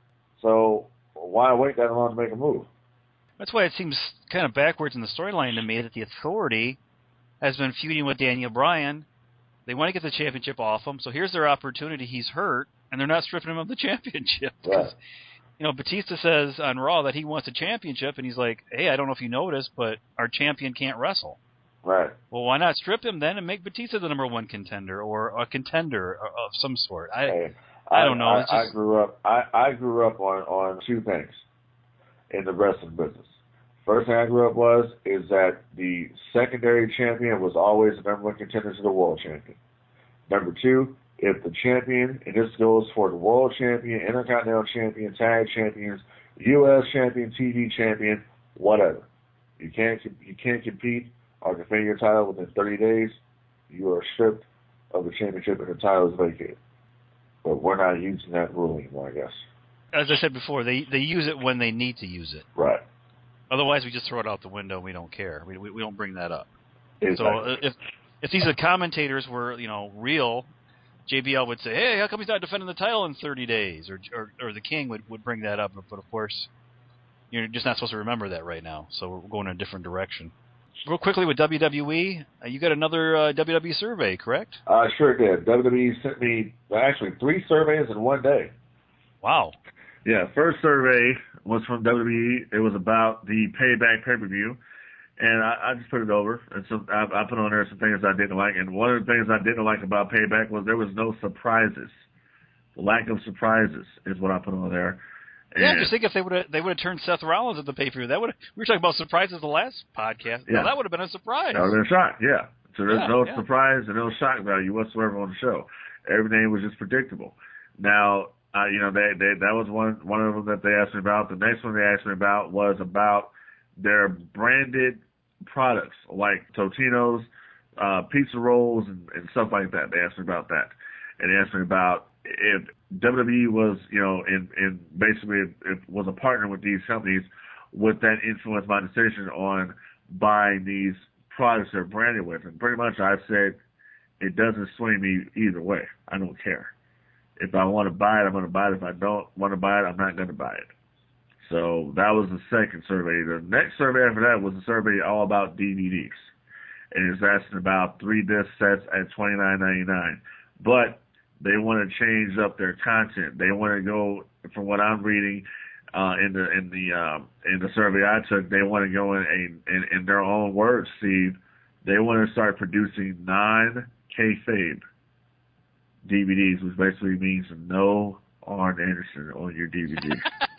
So why wait that long to make a move? That's why it seems kind of backwards in the storyline to me that the Authority has been feuding with Daniel Bryan. They want to get the championship off him, so here's their opportunity. He's hurt, and they're not stripping him of the championship. Right. You know, Batista says on Raw that he wants a championship, and he's like, hey, I don't know if you noticed, but our champion can't wrestle. Right. Well, why not strip him then and make Batista the number one contender or a contender of some sort? I hey, I don't know. I, It's just... I grew up. I, I grew up on, on two things in the wrestling business. First thing I grew up was is that the secondary champion was always the number one contender to the world champion. Number two, if the champion, and this goes for the world champion, intercontinental champion, tag champions, U S champion, T V champion, whatever, you can't you can't compete or defend your title within thirty days, you are stripped of the championship and the title is vacated. But we're not using that rule anymore, I guess. As I said before, they they use it when they need to use it. Right. Otherwise, we just throw it out the window. We don't care. We we, we don't bring that up. Exactly. So if if these commentators were, you know, real, J B L would say, hey, how come he's not defending the title in thirty days? Or or, or the King would, would bring that up. But, of course, you're just not supposed to remember that right now. So we're going in a different direction. Real quickly with W W E, uh, you got another uh, W W E survey, correct? I sure did. W W E sent me, well, actually, three surveys in one day. Wow. Yeah, first survey was from W W E. It was about the Payback pay-per-view. And I, I just put it over. And so I, I put on there some things I didn't like. And one of the things I didn't like about Payback was there was no surprises. The lack of surprises is what I put on there. And yeah, just think if they would have they would have turned Seth Rollins at the pay per view. That would we were talking about surprises the last podcast. Yeah. Well, that would have been a surprise. That would have been a shot, yeah. So there's yeah, no yeah. surprise and no shock value whatsoever on the show. Everything was just predictable. Now, uh, you know, they, they that was one one of them that they asked me about. The next one they asked me about was about their branded products like Totino's, uh, pizza rolls, and, and stuff like that. They asked me about that, and they asked me about if W W E was, you know, in, in basically if, if was a partner with these companies, would that influence my decision on buying these products they're branded with? And pretty much I said it doesn't sway me either way. I don't care. If I want to buy it, I'm going to buy it. If I don't want to buy it, I'm not going to buy it. So that was the second survey. The next survey after that was a survey all about D V Ds. And it's asking about three disc sets at twenty-nine ninety-nine. But they want to change up their content. They want to go, from what I'm reading uh, in the in the um, in the survey I took, they want to go in, a, in in their own words, Steve. They want to start producing non-kayfabe D V Ds, which basically means no Arn Anderson on your D V D.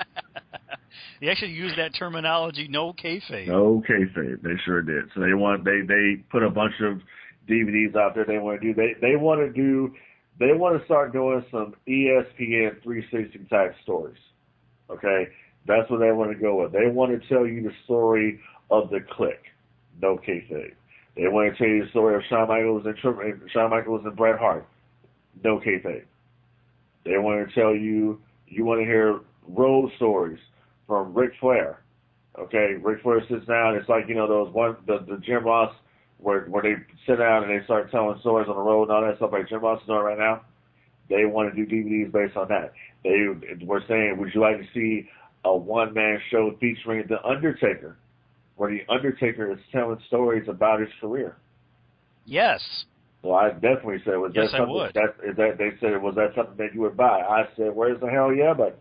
They actually use that terminology, no kayfabe. No kayfabe. They sure did. So they want they they put a bunch of D V Ds out there. They want to do they they want to do they want to start doing some E S P N three sixty type stories. Okay, that's what they want to go with. They want to tell you the story of the Click. No kayfabe. They want to tell you the story of Shawn Michaels and Shawn Michaels and Bret Hart. No kayfabe. They want to tell you, you want to hear road stories from Ric Flair. Okay, Ric Flair sits down. It's like, you know, those one, the, the Jim Ross, where where they sit down and they start telling stories on the road and all that stuff like Jim Ross is doing right now. They want to do D V Ds based on that. They were saying, would you like to see a one-man show featuring The Undertaker, where The Undertaker is telling stories about his career? Yes. Well, I definitely said, was yes, that something I would. that, is that they said, was that something that you would buy? I said, where's the hell yeah, but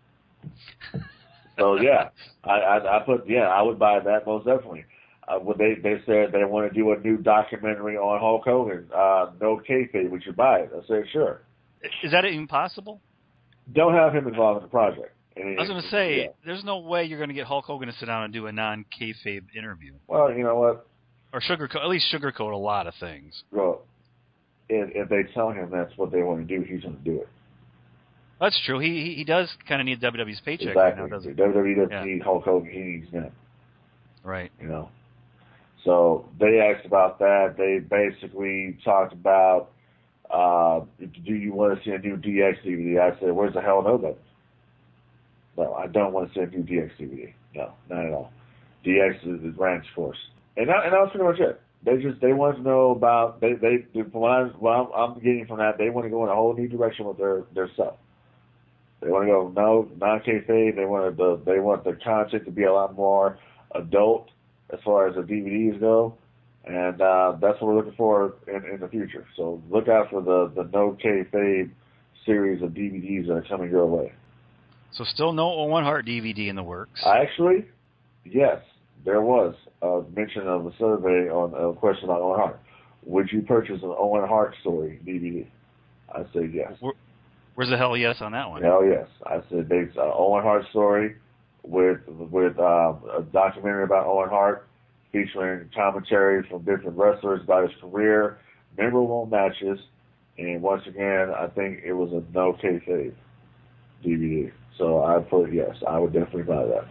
so yeah, I, I I put yeah, I would buy that most definitely. Uh, when they they said they want to do a new documentary on Hulk Hogan, uh, no kayfabe, would you buy it? I said sure. Is that even possible? Don't have him involved in the project. And I was going to say, yeah. there's no way you're going to get Hulk Hogan to sit down and do a non-kayfabe interview. Well, you know what? Or sugarcoat, at least sugarcoat a lot of things. Well, if, if they tell him that's what they want to do, he's going to do it. That's true. He he does kind of need W W E's paycheck exactly. right now, doesn't he? W W E doesn't yeah. need Hulk Hogan. He needs them. Right. You know. So they asked about that. They basically talked about, uh, do you want to see a new D X D V D? I said, where's the hell no button? No, I don't want to see a new D X D V D. No, not at all. D X is, is ran its course. And that, and that was pretty much it. They just, they want to know about, they, they, from what, I, what I'm, I'm getting from that, they want to go in a whole new direction with their, their stuff. They want to go, no, non-kayfabe. They want the, they want the content to be a lot more adult as far as the D V Ds go. And, uh, that's what we're looking for in, in the future. So look out for the, the no kayfabe series of D V Ds that are coming your way. So still no Owen Hart D V D in the works. Actually, yes, there was a mention of a survey on a question about Owen Hart. Would you purchase an Owen Hart story D V D? I said yes. Where, where's the hell yes on that one? Hell yes. I said they uh, Owen Hart story with with uh, a documentary about Owen Hart featuring commentary from different wrestlers about his career, memorable matches, and once again, I think it was a no kayfabe D V D. So I put yes, I would definitely buy that.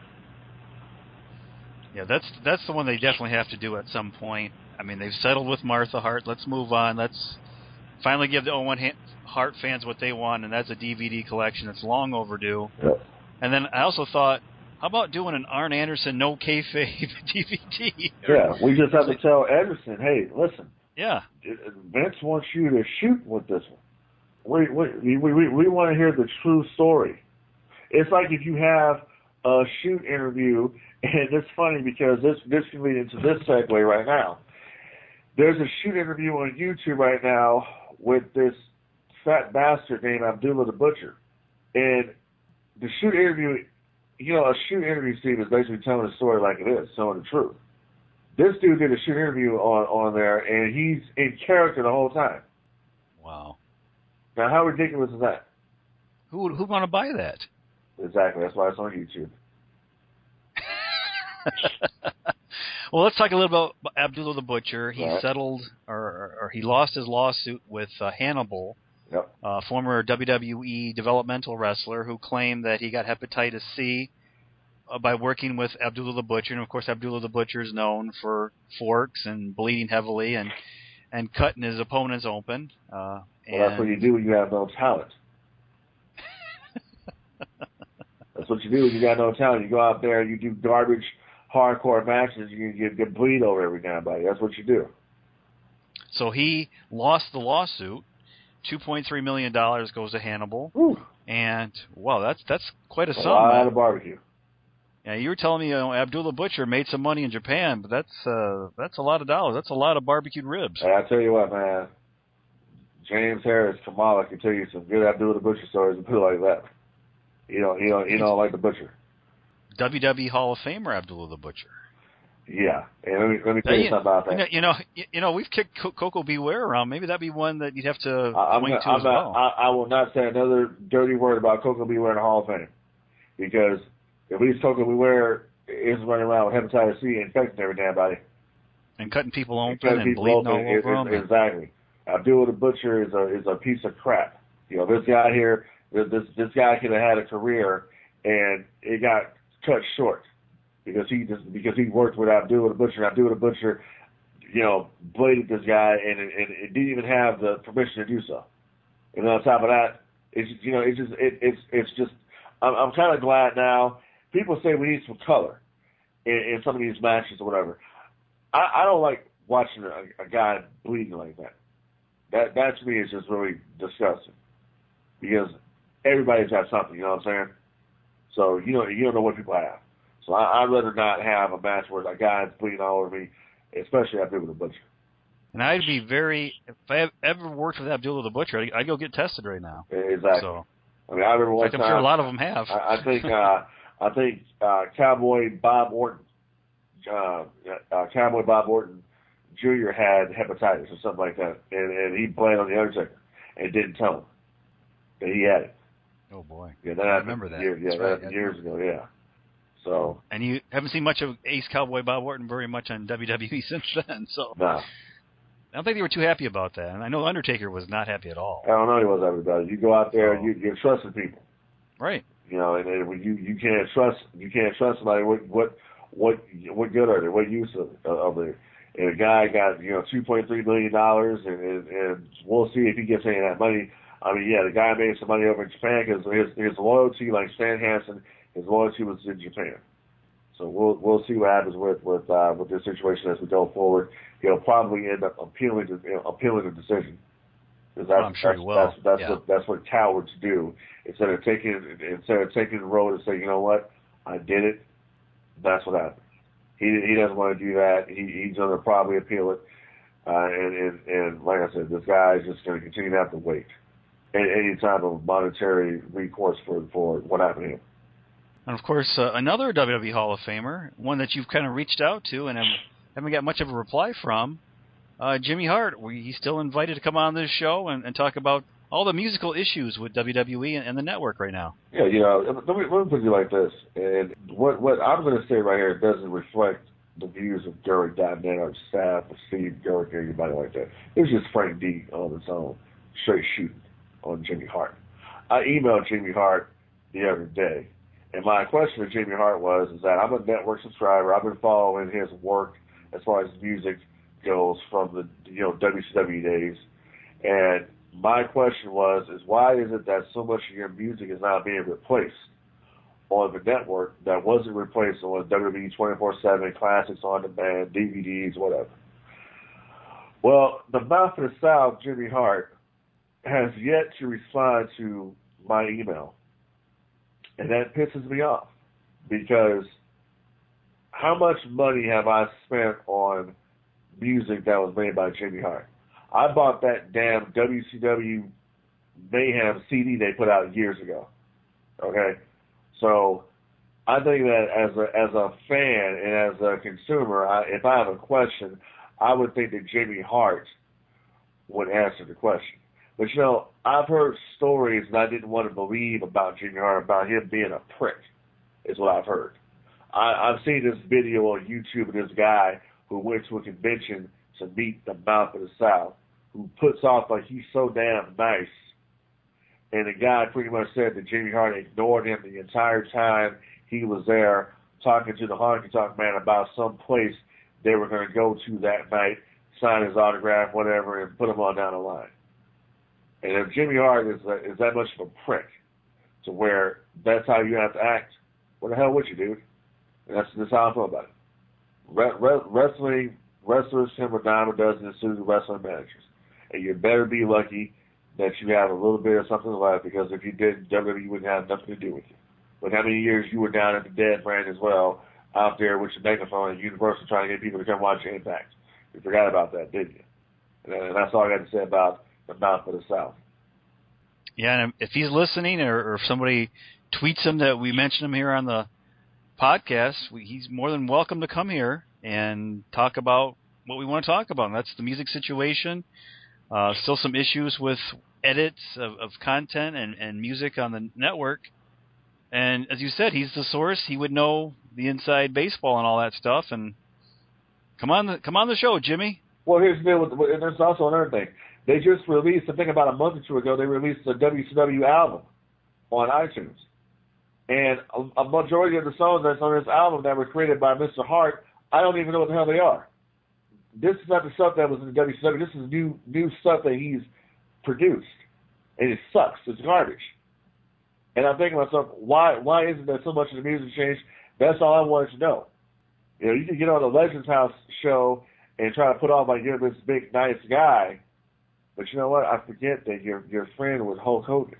Yeah, that's that's the one they definitely have to do at some point. I mean, they've settled with Martha Hart. Let's move on. Let's finally give the Owen Hart fans what they want, and that's a D V D collection that's long overdue. Yep. And then I also thought, how about doing an Arn Anderson no kayfabe D V D? Yeah, we just have to tell Anderson, hey, listen. Yeah. Vince wants you to shoot with this one. We we we we, we want to hear the true story. It's like if you have a shoot interview, and it's funny because this this can lead into this segue right now. There's a shoot interview on YouTube right now with this fat bastard named Abdullah the Butcher. And the shoot interview, you know, a shoot interview, Steve, is basically telling the story like it is, telling the truth. This dude did a shoot interview on, on there, and he's in character the whole time. Wow. Now, how ridiculous is that? Who would who'd want to buy that? Exactly. That's why it's on YouTube. Well, let's talk a little about Abdullah the Butcher. He Right. settled, or, or, or he lost his lawsuit with uh, Hannibal, Yep. uh, former W W E developmental wrestler, who claimed that he got hepatitis C uh, by working with Abdullah the Butcher. And, of course, Abdullah the Butcher is known for forks and bleeding heavily and, and cutting his opponents open. Uh, and Well, that's what you do when you have no talent. That's what you do when you got no talent. You go out there and you do garbage, hardcore matches. You, you get bleed over every now and then. That's what you do. So he lost the lawsuit. two point three million dollars goes to Hannibal. Whew. And, wow, that's that's quite a A sum. lot of barbecue. Yeah, you were telling me you know, Abdullah Butcher made some money in Japan, but that's uh, that's a lot of dollars. That's a lot of barbecued ribs. And I tell you what, man, James Harris, Kamala can tell you some good Abdullah the Butcher stories and put it like that. You know, you know, you know, like the Butcher. W W E Hall of Famer Abdullah the Butcher. Yeah, and let me let me tell you, you, something about that. You know, you know, you know, we've kicked Coco Beware around. Maybe that'd be one that you'd have to I, I'm point not, to I'm as not, well. I, I will not say another dirty word about Coco Beware in the Hall of Fame, because at least Coco Beware is running around with hepatitis C infecting every damn body. And cutting people open Cutting and people bleeding open, all over it, them. it, exactly. Abdullah the Butcher is a is a piece of crap. You know, this guy here, this this guy could have had a career, and it got cut short because he just because he worked with Abdullah the Butcher. Abdullah the Butcher, you know, bladed this guy, and it, and it didn't even have the permission to do so. And on top of that, it's just, you know, it's just it, it's it's just. I'm, I'm kind of glad now. People say we need some color in, in some of these matches or whatever. I, I don't like watching a, a guy bleeding like that. That that to me is just really disgusting, because everybody's got something, you know what I'm saying? So you know you don't know what people have. So I, I'd rather not have a match where a guy's bleeding all over me, especially after with a Butcher. And I'd be very, if I have ever worked with Abdullah the Butcher, I'd, I'd go get tested right now. Exactly. So, I mean, I remember one in fact, time. I'm sure a lot of them have. I, I think uh, I think uh, Cowboy Bob Orton, uh, uh, Cowboy Bob Orton Junior had hepatitis or something like that, and, and he blamed on the Undertaker and didn't tell him that he had it. Oh boy, Yeah, that I happened remember that. Year, yeah, That's that right. happened years ago. Yeah. So. And you haven't seen much of Ace Cowboy Bob Orton very much on W W E since then. So. Nah. I don't think they were too happy about that, and I know Undertaker was not happy at all. I don't know he was everybody. You go out there, So. you you're trusting people. Right. You know, and, and when you you can't trust you can't trust somebody. What what what what good are they? What use of of they? And a guy got, you know, two point three million dollars, and, and and we'll see if he gets any of that money. I mean, yeah, the guy made some money over in Japan because his his loyalty, like Stan Hansen, his loyalty was in Japan. So we'll we'll see what happens with with uh, with this situation as we go forward. He'll probably end up appealing to you know, appealing the decision. That's, well, I'm sure that's, he will. That's that's yeah. what that's what cowards do. Instead of taking instead of taking the road and saying, you know what, I did it. That's what happened. He he doesn't want to do that. He he's going to probably appeal it. Uh, and, and and like I said, this guy is just going to continue to have to wait any, any type of monetary recourse for for what happened to him. And of course, uh, another W W E Hall of Famer, one that you've kind of reached out to and have, haven't got much of a reply from, uh, Jimmy Hart. We, he's still invited to come on this show and, and talk about all the musical issues with W W E and, and the network right now. Yeah, you know, let me, let me put it like this. And what what I'm going to say right here doesn't reflect the views of Gurrick dot net or staff or Steve Gurrick or anybody like that. It's just Frank D on its own, straight shooting on Jimmy Hart. I emailed Jimmy Hart the other day, and my question to Jimmy Hart was, is that I'm a network subscriber. I've been following his work as far as music goes from the, you know, W C W days. And my question was, is why is it that so much of your music is now being replaced on the network that wasn't replaced on W W E twenty-four seven, classics on demand, D V Ds, whatever? Well, the Mouth of the South, Jimmy Hart, has yet to respond to my email. And that pisses me off, because how much money have I spent on music that was made by Jimmy Hart? I bought that damn W C W Mayhem C D they put out years ago. Okay? So I think that as a as a fan and as a consumer, I, if I have a question, I would think that Jimmy Hart would answer the question. But, you know, I've heard stories that I didn't want to believe about Jimmy Hart, about him being a prick, is what I've heard. I, I've seen this video on YouTube of this guy who went to a convention to meet the Mouth of the South, who puts off like he's so damn nice. And the guy pretty much said that Jimmy Hart ignored him the entire time he was there talking to the Honky Tonk Man about some place they were going to go to that night, sign his autograph, whatever, and put him on down the line. And if Jimmy Hart is, uh, is that much of a prick to where that's how you have to act, what the hell would you, dude? And that's, that's how I feel about it. Re- re- wrestling, wrestlers have a dime a dozen as soon as wrestling managers. And you better be lucky that you have a little bit of something left, because if you didn't, W W E wouldn't have nothing to do with you. But how many years you were down at the dead brand as well, out there with your megaphone at Universal trying to get people to come watch your Impact. You forgot about that, didn't you? And that's all I got to say about the Mouth of the South. Yeah, and if he's listening, or, or if somebody tweets him that we mentioned him here on the podcast, we, he's more than welcome to come here and talk about what we want to talk about. And that's the music situation. Uh, still some issues with edits of, of content and, and music on the network. And as you said, he's the source. He would know the inside baseball and all that stuff. And come on, the, come on the show, Jimmy. Well, here's the deal with, and there's also another thing. They just released, I think about a month or two ago, they released a W C W album on iTunes. And a, a majority of the songs that's on this album that were created by Mister Hart, I don't even know what the hell they are. This is not the stuff that was in the W C W. This is new new stuff that he's produced. And it sucks. It's garbage. And I'm thinking to myself, why why isn't there so much of the music changed? That's all I wanted to know. You know, you can get on the Legends House show and try to put off like you're this big, nice guy. But you know what? I forget that your your friend was Hulk Hogan.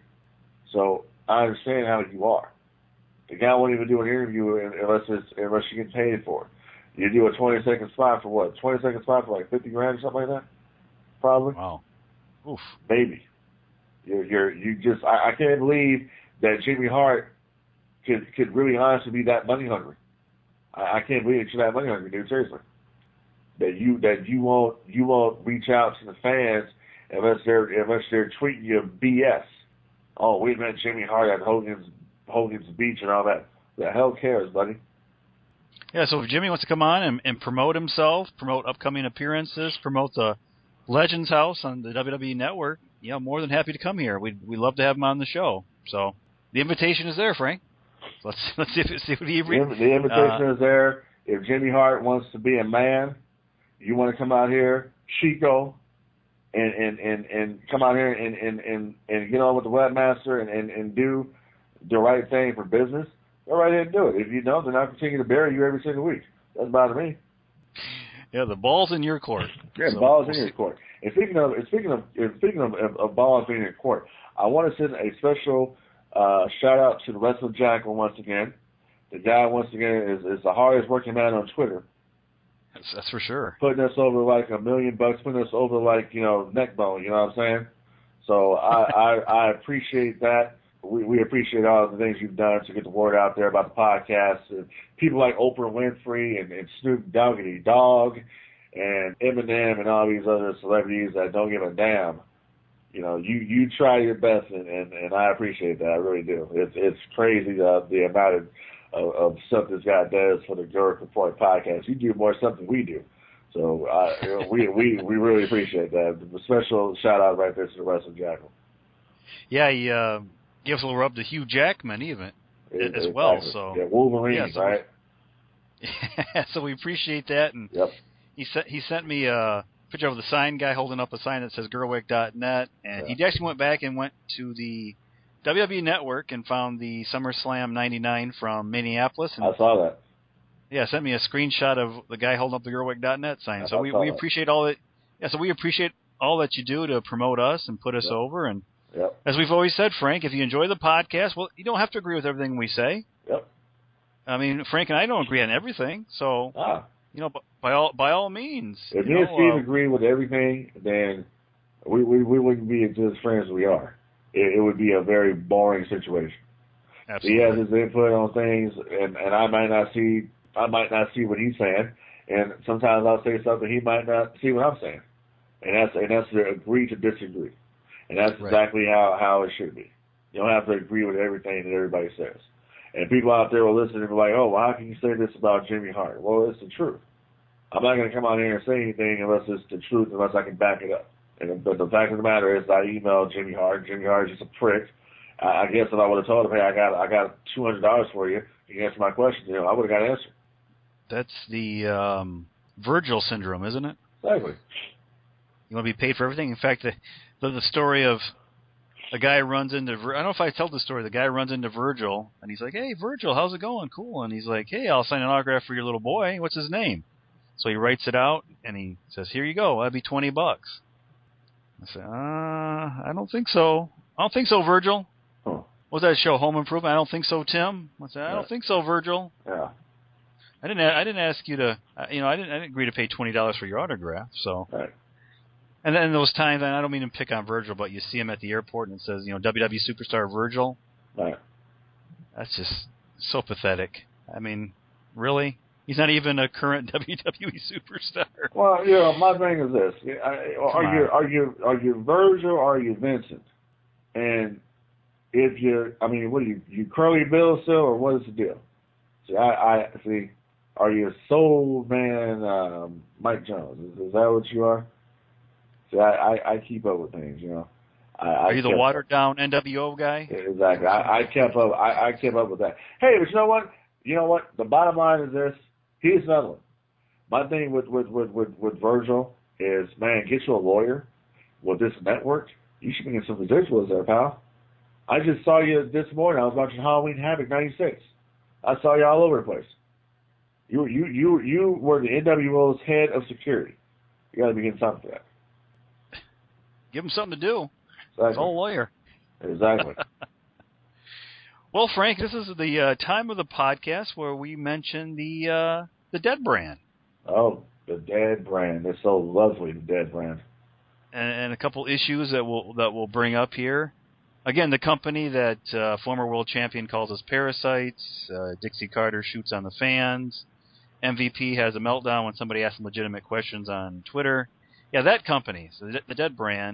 So I understand how you are. The guy won't even do an interview unless it's, unless you get paid for it. You do a twenty second spot for what? twenty second spot for like fifty grand or something like that? Probably. Wow. Oof. Maybe. You're, you're, you just, I, I can't believe that Jimmy Hart could, could really honestly be that money hungry. I, I can't believe that you're that money hungry, dude. Seriously. That you, that you won't, you won't reach out to the fans unless they're, unless they're tweeting you B S. Oh, we met Jimmy Hart at Hogan's, Hogan's Beach and all that. The hell cares, buddy? Yeah, so if Jimmy wants to come on and, and promote himself, promote upcoming appearances, promote the Legends House on the W W E Network, you know, more than happy to come here. We'd we'd love to have him on the show. So the invitation is there, Frank. So let's let's see, if, see what he. Re- the, the invitation uh, is there. If Jimmy Hart wants to be a man, you want to come out here, Chico, and and, and, and come out here and, and, and, and get on with the webmaster and, and, and do the right thing for business. Go right ahead and do it. If you don't, then I'll continue to bury you every single week. Doesn't bother me. Yeah, the ball's in your court. Yeah, the so ball's we'll in your see. court. And speaking of, and speaking of, and speaking of, of, of balls being in your court, I want to send a special uh, shout out to the Wrestling Jackal once again. The guy once again is, is the hardest working man on Twitter. That's, that's for sure. Putting us over like a million bucks, putting us over like, you know, neck bone. You know what I'm saying? So I, I, I appreciate that. We, we appreciate all the things you've done to get the word out there about the podcast. And people like Oprah Winfrey and, and Snoop Doggity Dogg and Eminem and all these other celebrities that don't give a damn. You know, you, you try your best, and, and, and I appreciate that. I really do. It's it's crazy the, the amount of, of, of stuff this guy does for the Girl Report podcast. You do more stuff than we do. So uh, you know, we, we, we really appreciate that. A special shout out right there to the Wrestling Jackal. Yeah, he uh, gave us a little rub to Hugh Jackman even it, as well. Exactly. So yeah, Wolverine, yeah, so right? We, so we appreciate that. And yep. he sent he sent me a picture of the sign guy holding up a sign that says Gerwick dot net, and yeah. he actually went back and went to the W W E Network and found the SummerSlam ninety-nine from Minneapolis. And I saw that. Yeah, sent me a screenshot of the guy holding up the Gerwick dot net sign. I so we, we appreciate all that. Yeah, so we appreciate all that you do to promote us and put us yep. over. And yep. as we've always said, Frank, if you enjoy the podcast, well, you don't have to agree with everything we say. Yep. I mean, Frank and I don't agree on everything, so ah. you know, by all by all means. If you me know, and Steve uh, agree with everything, then we, we we wouldn't be as good friends as we are. It, it would be a very boring situation. Absolutely. He has his input on things, and, and I might not see I might not see what he's saying, and sometimes I'll say something he might not see what I'm saying, and that's and that's to agree to disagree, and that's right. exactly how, how it should be. You don't have to agree with everything that everybody says, And people out there will listen and be like, oh, well, how can you say this about Jimmy Hart? Well, it's the truth. I'm not going to come out here and say anything unless it's the truth, unless I can back it up. And but the fact of the matter is, I emailed Jimmy Hart. Jimmy Hart is just a prick. I, I guess if I would have told him, hey, I got I got two hundred dollars for you, you can answer my question, you know, I would have got an answer. That's the um, Virgil syndrome, isn't it? Exactly. You want to be paid for everything. In fact, the, the, the story of a guy runs into, I don't know if I tell the story, the guy runs into Virgil, and he's like, hey, Virgil, how's it going? Cool. And he's like, hey, I'll sign an autograph for your little boy. What's his name? So he writes it out, and he says, here you go. That'd be twenty bucks. I said, uh, I don't think so. I don't think so, Virgil. Huh. What's that show, Home Improvement? I don't think so, Tim. I said, I don't yeah. think so, Virgil. Yeah. I didn't. I didn't ask you to. You know, I didn't. I didn't agree to pay twenty dollars for your autograph. So. Right. And then those times, and I don't mean to pick on Virgil, but you see him at the airport and it says, you know, W W E superstar Virgil. Right. That's just so pathetic. I mean, really? He's not even a current W W E superstar. Well, you know, my thing is this: are you are you are you Virgil or are you Vincent? And if you're, I mean, what are you? You Curly Bill still, or what is the deal? See, I, I see. Are you Soul Man, um, Mike Jones? Is, is that what you are? See, I, I, I keep up with things, you know. I, Are I you the watered down N W O guy? Exactly. I, I kept up. I, I kept up with that. Hey, but you know what? You know what? The bottom line is this. Here's another one. My thing with with, with, with with Virgil is, man, get you a lawyer with this network. You should be getting some residuals there, pal. I just saw you this morning. I was watching Halloween Havoc ninety-six. I saw you all over the place. You you you you were the N W O's head of security. You got to be getting something for that. Give him something to do. Exactly. He's all lawyer. Exactly. Well, Frank, this is the uh, time of the podcast where we mention the uh, the Dead brand. Oh, the Dead brand. It's so lovely, the Dead brand. And, and a couple issues that we'll that we'll bring up here. Again, the company that uh, former world champion calls us parasites. Uh, Dixie Carter shoots on the fans. M V P has a meltdown when somebody asks him legitimate questions on Twitter. Yeah, that company, so the, the Dead brand.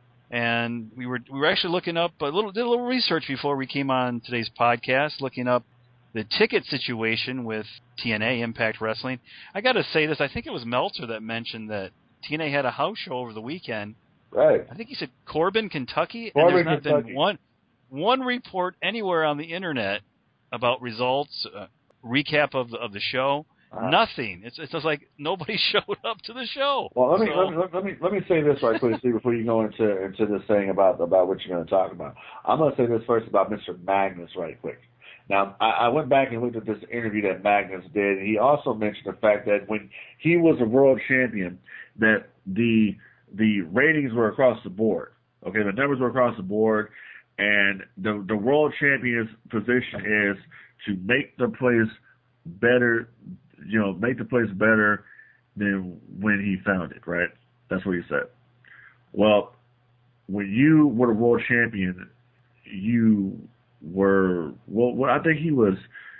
And we were we were actually looking up a little did a little research before we came on today's podcast, looking up the ticket situation with T N A Impact Wrestling. I got to say this, I think it was Meltzer that mentioned that T N A had a house show over the weekend. Right. I think he said Corbin, Kentucky, Corbin, and there's not Kentucky. been one one report anywhere on the internet about results, uh, recap of the, of the show. Uh, Nothing. It's it's just like nobody showed up to the show. Well, let me, so, let me let me let me say this right quick, Steve, before you go into into this thing about about what you're going to talk about. I'm going to say this first about Mister Magnus right quick. Now, I, I went back and looked at this interview that Magnus did, and he also mentioned the fact that when he was a world champion, that the the ratings were across the board. Okay, the numbers were across the board, and the the world champion's position is to make the place better. You know, make the place better than when he found it, right? That's what he said. Well, when you were the world champion, you were, well, well I think he was,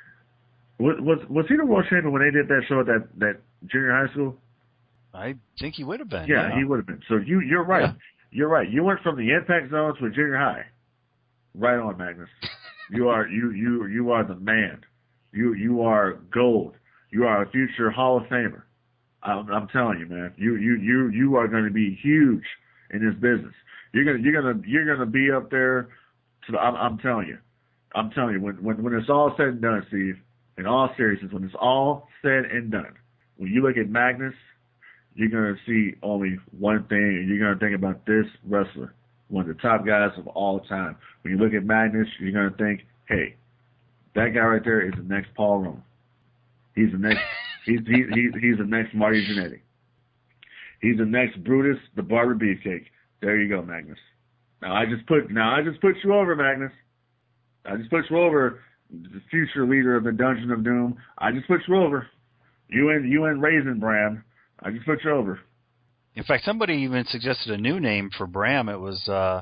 was, was, was he the world champion when they did that show at that, that junior high school? I think he would have been. Yeah, yeah. he would have been. So you, you're right. Yeah. You're right. You went from the impact zone to a junior high. Right on, Magnus. You are, you, you, you are the man. You, you are gold. You are a future Hall of Famer. I'm, I'm telling you, man. You you you you are going to be huge in this business. You're gonna you're gonna you're gonna be up there. To the, I'm, I'm telling you. I'm telling you. When when when it's all said and done, Steve. In all seriousness, when it's all said and done, when you look at Magnus, you're gonna see only one thing, and you're gonna think about this wrestler, one of the top guys of all time. When you look at Magnus, you're gonna think, hey, that guy right there is the next Paul Roman. He's the next. He's he, he, he's the next Marty Jannetty. He's the next Brutus, the Barber Beefcake. There you go, Magnus. Now I just put now I just put you over, Magnus. I just put you over, the future leader of the Dungeon of Doom. I just put you over. You and you and Raisin Bram. I just put you over. In fact, somebody even suggested a new name for Bram. It was uh,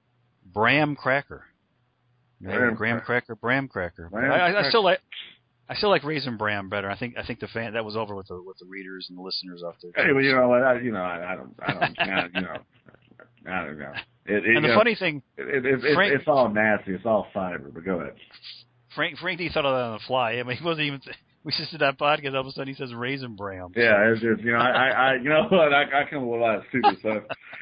Bram Cracker. Bram Graham Cracker, Bram Cracker. Bram I, I, I Cracker. still like. I still like Raisin Bram better. I think I think the fan that was over with the with the readers and the listeners out there. Anyway, you know what? I, you know, I, I don't, I don't, I, you know, I don't know. It, it, and the you funny know, thing, it, it, it, Frank, it's all nasty. It's all fiber. But go ahead. Frank Frank D thought of that on the fly. I mean, he wasn't even. We just did that podcast. All of a sudden, he says Raisin Bran. So. Yeah, it's just, you know, I, I, I you know what, I, I come up with a lot of stupid stuff.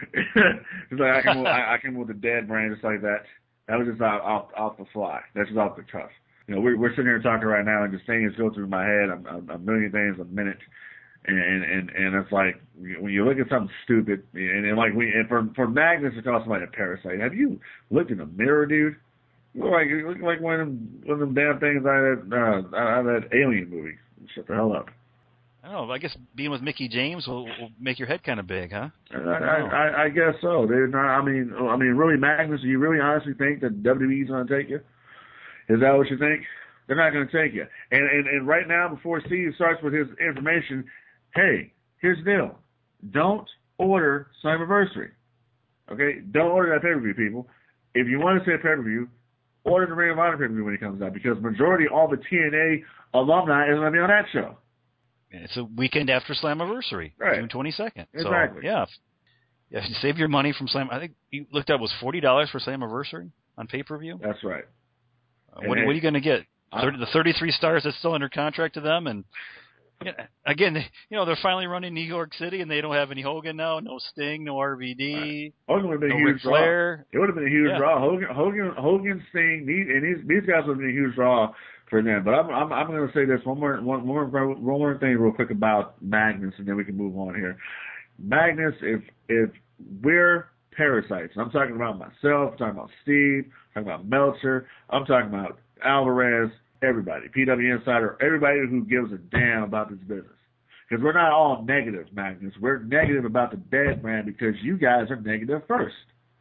It's like I come, up, I, I came up with a dead brain just like that. That was just off, off, off the fly. That's just off the cuff. You know, we're, we're sitting here talking right now, and just things go through my head, a, a million things a minute, and and and it's like when you look at something stupid, and, and like we, and for for Magnus to call somebody a parasite. Have you looked in the mirror, dude? You look like you look like one of them one of them damn things out of that uh, out of that Alien movie. Shut the hell up. I don't know. I guess being with Mickey James will, will make your head kind of big, huh? I, I, I, I guess so. They're not, I mean, I mean, really, Magnus, do you really honestly think that W W E's going to take you? Is that what you think? They're not going to take you. And, and and right now, before Steve starts with his information, hey, here's the deal: don't order Slammiversary. Okay, don't order that pay-per-view, people. If you want to see a pay-per-view, order the Ring of Honor pay-per-view when it comes out, because majority all the T N A alumni is going to be on that show. It's a weekend after Slammiversary, right. June twenty-second. Exactly. So, yeah. Yeah, save your money from Slam. I think you looked up, was forty dollars for Slammiversary on pay-per-view? That's right. Uh, what, what are you going to get? thirty, the thirty-three stars that's still under contract to them? And yeah, again, they, you know, they're finally running New York City, and they don't have any Hogan now, no Sting, no R V D, right. Hogan would have been no a huge Ric Flair. Draw. It would have been a huge yeah. draw. Hogan, Hogan, Hogan, Sting, these, and these these guys would have been a huge draw for them. But I'm I'm, I'm going to say this one more one more one more thing real quick about Magnus, and then we can move on here. Magnus, if if we're parasites, I'm talking about myself, I'm talking about Steve, I'm talking about Meltzer, I'm talking about Alvarez, everybody, P W Insider, everybody who gives a damn about this business. Because we're not all negative, Magnus. We're negative about the dead man because you guys are negative first.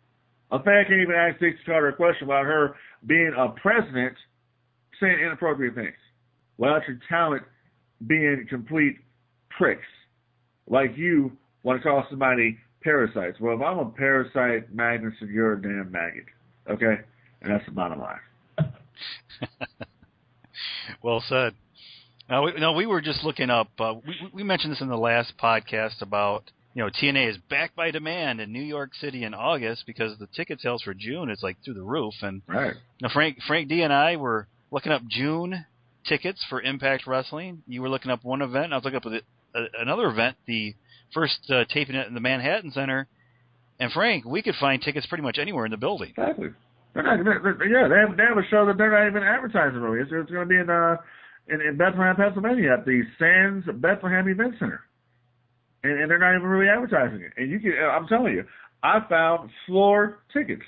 A fan can't even ask Dixie Carter a question about her being a president saying inappropriate things without your talent being complete pricks. Like you want to call somebody parasites. Well, if I'm a parasite, Magnus, and you're a damn maggot. Okay? And that's the bottom line. Well said. Now, we, no, we were just looking up. Uh, we, we mentioned this in the last podcast about, you know, T N A is back by demand in New York City in August because the ticket sales for June is like through the roof. And right. Now Frank Frank D and I were looking up June tickets for Impact Wrestling. You were looking up one event. I was looking up a, a, another event, the first uh, taping it in the Manhattan Center. And Frank, we could find tickets pretty much anywhere in the building. Exactly. They're not, they're, they're, yeah, they have, they have a show that they're not even advertising really. It's, it's going to be in, uh, in in Bethlehem, Pennsylvania, at the Sands Bethlehem Event Center, and, and they're not even really advertising it. And you can, I'm telling you, I found floor tickets.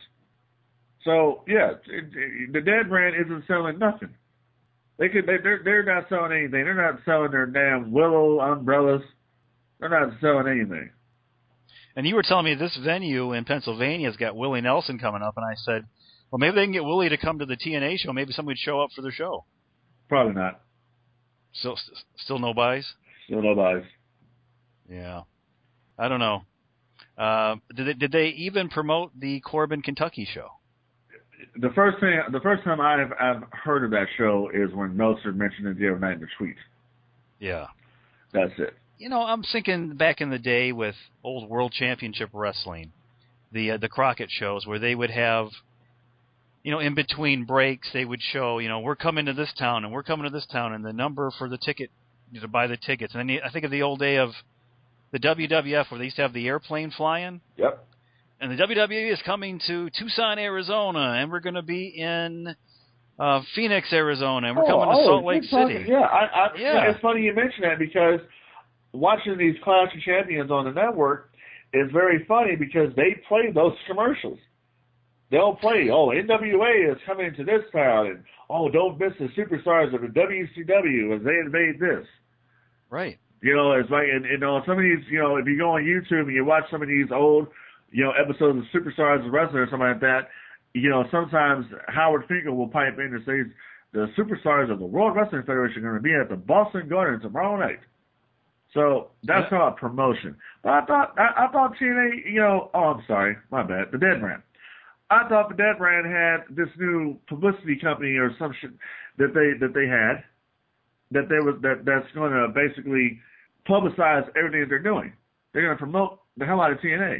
So yeah, it, it, the Dead Brand isn't selling nothing. They could, they, they're they're not selling anything. They're not selling their damn Willow umbrellas. They're not selling anything. And you were telling me this venue in Pennsylvania has got Willie Nelson coming up, and I said, well, maybe they can get Willie to come to the T N A show. Maybe somebody would show up for their show. Probably not. Still, still no buys? Still no buys. Yeah. I don't know. Uh, did they, did they even promote the Corbin, Kentucky show? The first thing, the first time I've, I've heard of that show is when Meltzer mentioned it the other night in the tweet. Yeah. That's it. You know, I'm thinking back in the day with old World Championship Wrestling, the uh, the Crockett shows where they would have, you know, in between breaks, they would show, you know, we're coming to this town and we're coming to this town and the number for the ticket, you know, to buy the tickets. And then I think of the old day of the W W F where they used to have the airplane flying. Yep. And the W W E is coming to Tucson, Arizona, and we're going to be in uh, Phoenix, Arizona, and we're oh, coming to oh, Salt Lake talking, City. Yeah, I, I, yeah, it's funny you mention that because watching these Clash of Champions on the network is very funny because they play those commercials. They'll play, oh, N W A is coming to this town, and oh, don't miss the superstars of the W C W as they invade this. Right. You know, it's like, and, you know, some of these, you know, if you go on YouTube and you watch some of these old, you know, episodes of Superstars of Wrestling or something like that, you know, sometimes Howard Finkel will pipe in and say the superstars of the World Wrestling Federation are going to be at the Boston Garden tomorrow night. So that's yeah. called promotion. But I thought, I, I thought T N A, you know, oh, I'm sorry, my bad, the Dead Brand. I thought the Dead Brand had this new publicity company or some shit that they that they had that they was that that's going to basically publicize everything that they're doing. They're going to promote the hell out of T N A.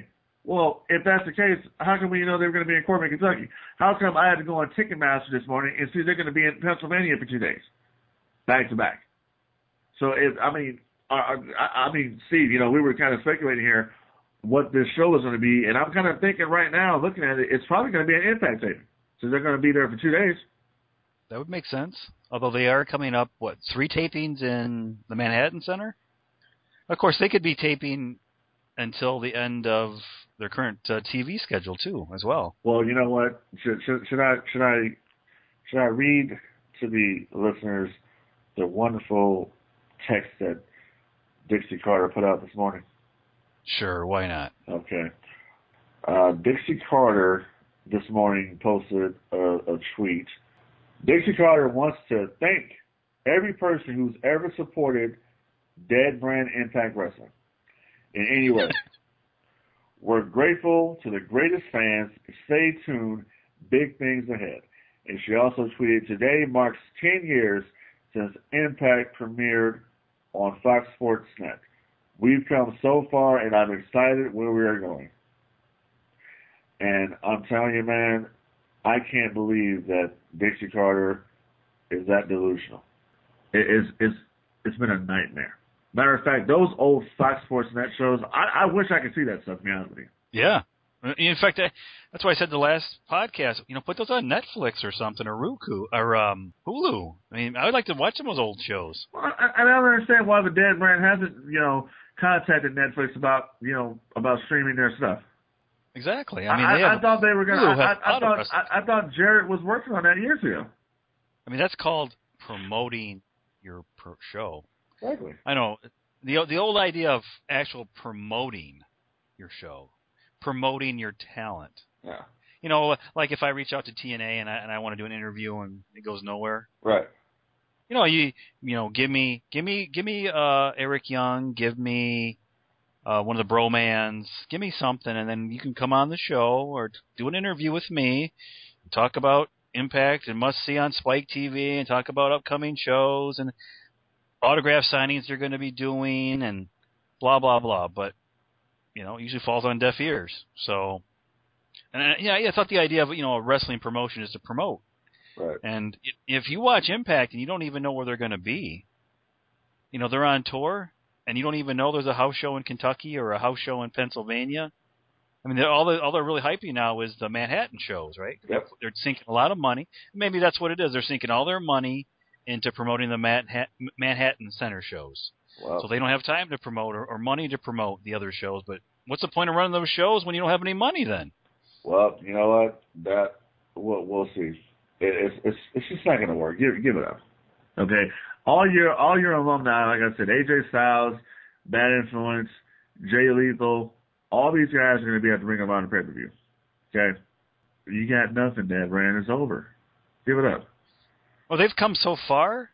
Well, if that's the case, how come we know they were going to be in Corbin, Kentucky? How come I had to go on Ticketmaster this morning and see they're going to be in Pennsylvania for two days, back to back? So, if, I mean, I, I, I mean, Steve, you know, we were kind of speculating here what this show is going to be, and I'm kind of thinking right now, looking at it, it's probably going to be an Impact taping. So they're going to be there for two days. That would make sense. Although they are coming up, what, three tapings in the Manhattan Center? Of course, they could be taping until the end of their current uh, T V schedule too, as well. Well, you know what? Should, should, should I should I should I read to the listeners the wonderful text that Dixie Carter put out this morning? Sure, why not? Okay. Uh, Dixie Carter this morning posted a, a tweet. Dixie Carter wants to thank every person who's ever supported Dead Brand Impact Wrestling in any way. We're grateful to the greatest fans. Stay tuned. Big things ahead. And she also tweeted, today marks ten years since Impact premiered on Fox Sports Net. We've come so far, and I'm excited where we are going. And I'm telling you, man, I can't believe that Dixie Carter is that delusional. It, it's, it's, it's been a nightmare. Matter of fact, those old Fox Sports Net shows, I, I wish I could see that stuff, to be honest with you. Yeah. In fact, that's why I said the last podcast, you know, put those on Netflix or something, or Roku, or um, Hulu. I mean, I would like to watch some of those old shows. Well, I, I don't understand why the Dead Brand hasn't, you know, contacted Netflix about, you know, about streaming their stuff. Exactly. I mean, I, they have, I thought they were going to. I, I, I thought I, I thought Jarrett was working on that years ago. I mean, that's called promoting your per show. Exactly. I know the the old idea of actual promoting your show, promoting your talent. Yeah. You know, like if I reach out to T N A and I and I want to do an interview and it goes nowhere. Right. You know, you you know, give me give me give me uh, Eric Young, give me uh, one of the Bromans, give me something, and then you can come on the show or do an interview with me, and talk about Impact and Must See on Spike T V, and talk about upcoming shows and autograph signings they're going to be doing, and blah blah blah. But you know, it usually falls on deaf ears. So, and I, yeah, yeah, I thought the idea of you know a wrestling promotion is to promote. Right. And if you watch Impact and you don't even know where they're going to be, you know, they're on tour and you don't even know there's a house show in Kentucky or a house show in Pennsylvania. I mean, all they're, all they're really hyping now is the Manhattan shows, right? Yep. They're sinking a lot of money. Maybe that's what it is. They're sinking all their money into promoting the Manhattan, Manhattan Center shows. Wow. So they don't have time to promote or, or money to promote the other shows. But what's the point of running those shows when you don't have any money then? Well, you know what? That we'll, we'll see. It's it's it's just not going to work. Give give it up. Okay. All your all your alumni, like I said, A J Styles, Bad Influence, Jay Lethal, all these guys are going to be at the Ring of Honor pay per view. Okay. You got nothing, Dad Brand. It's over. Give it up. Well, they've come so far.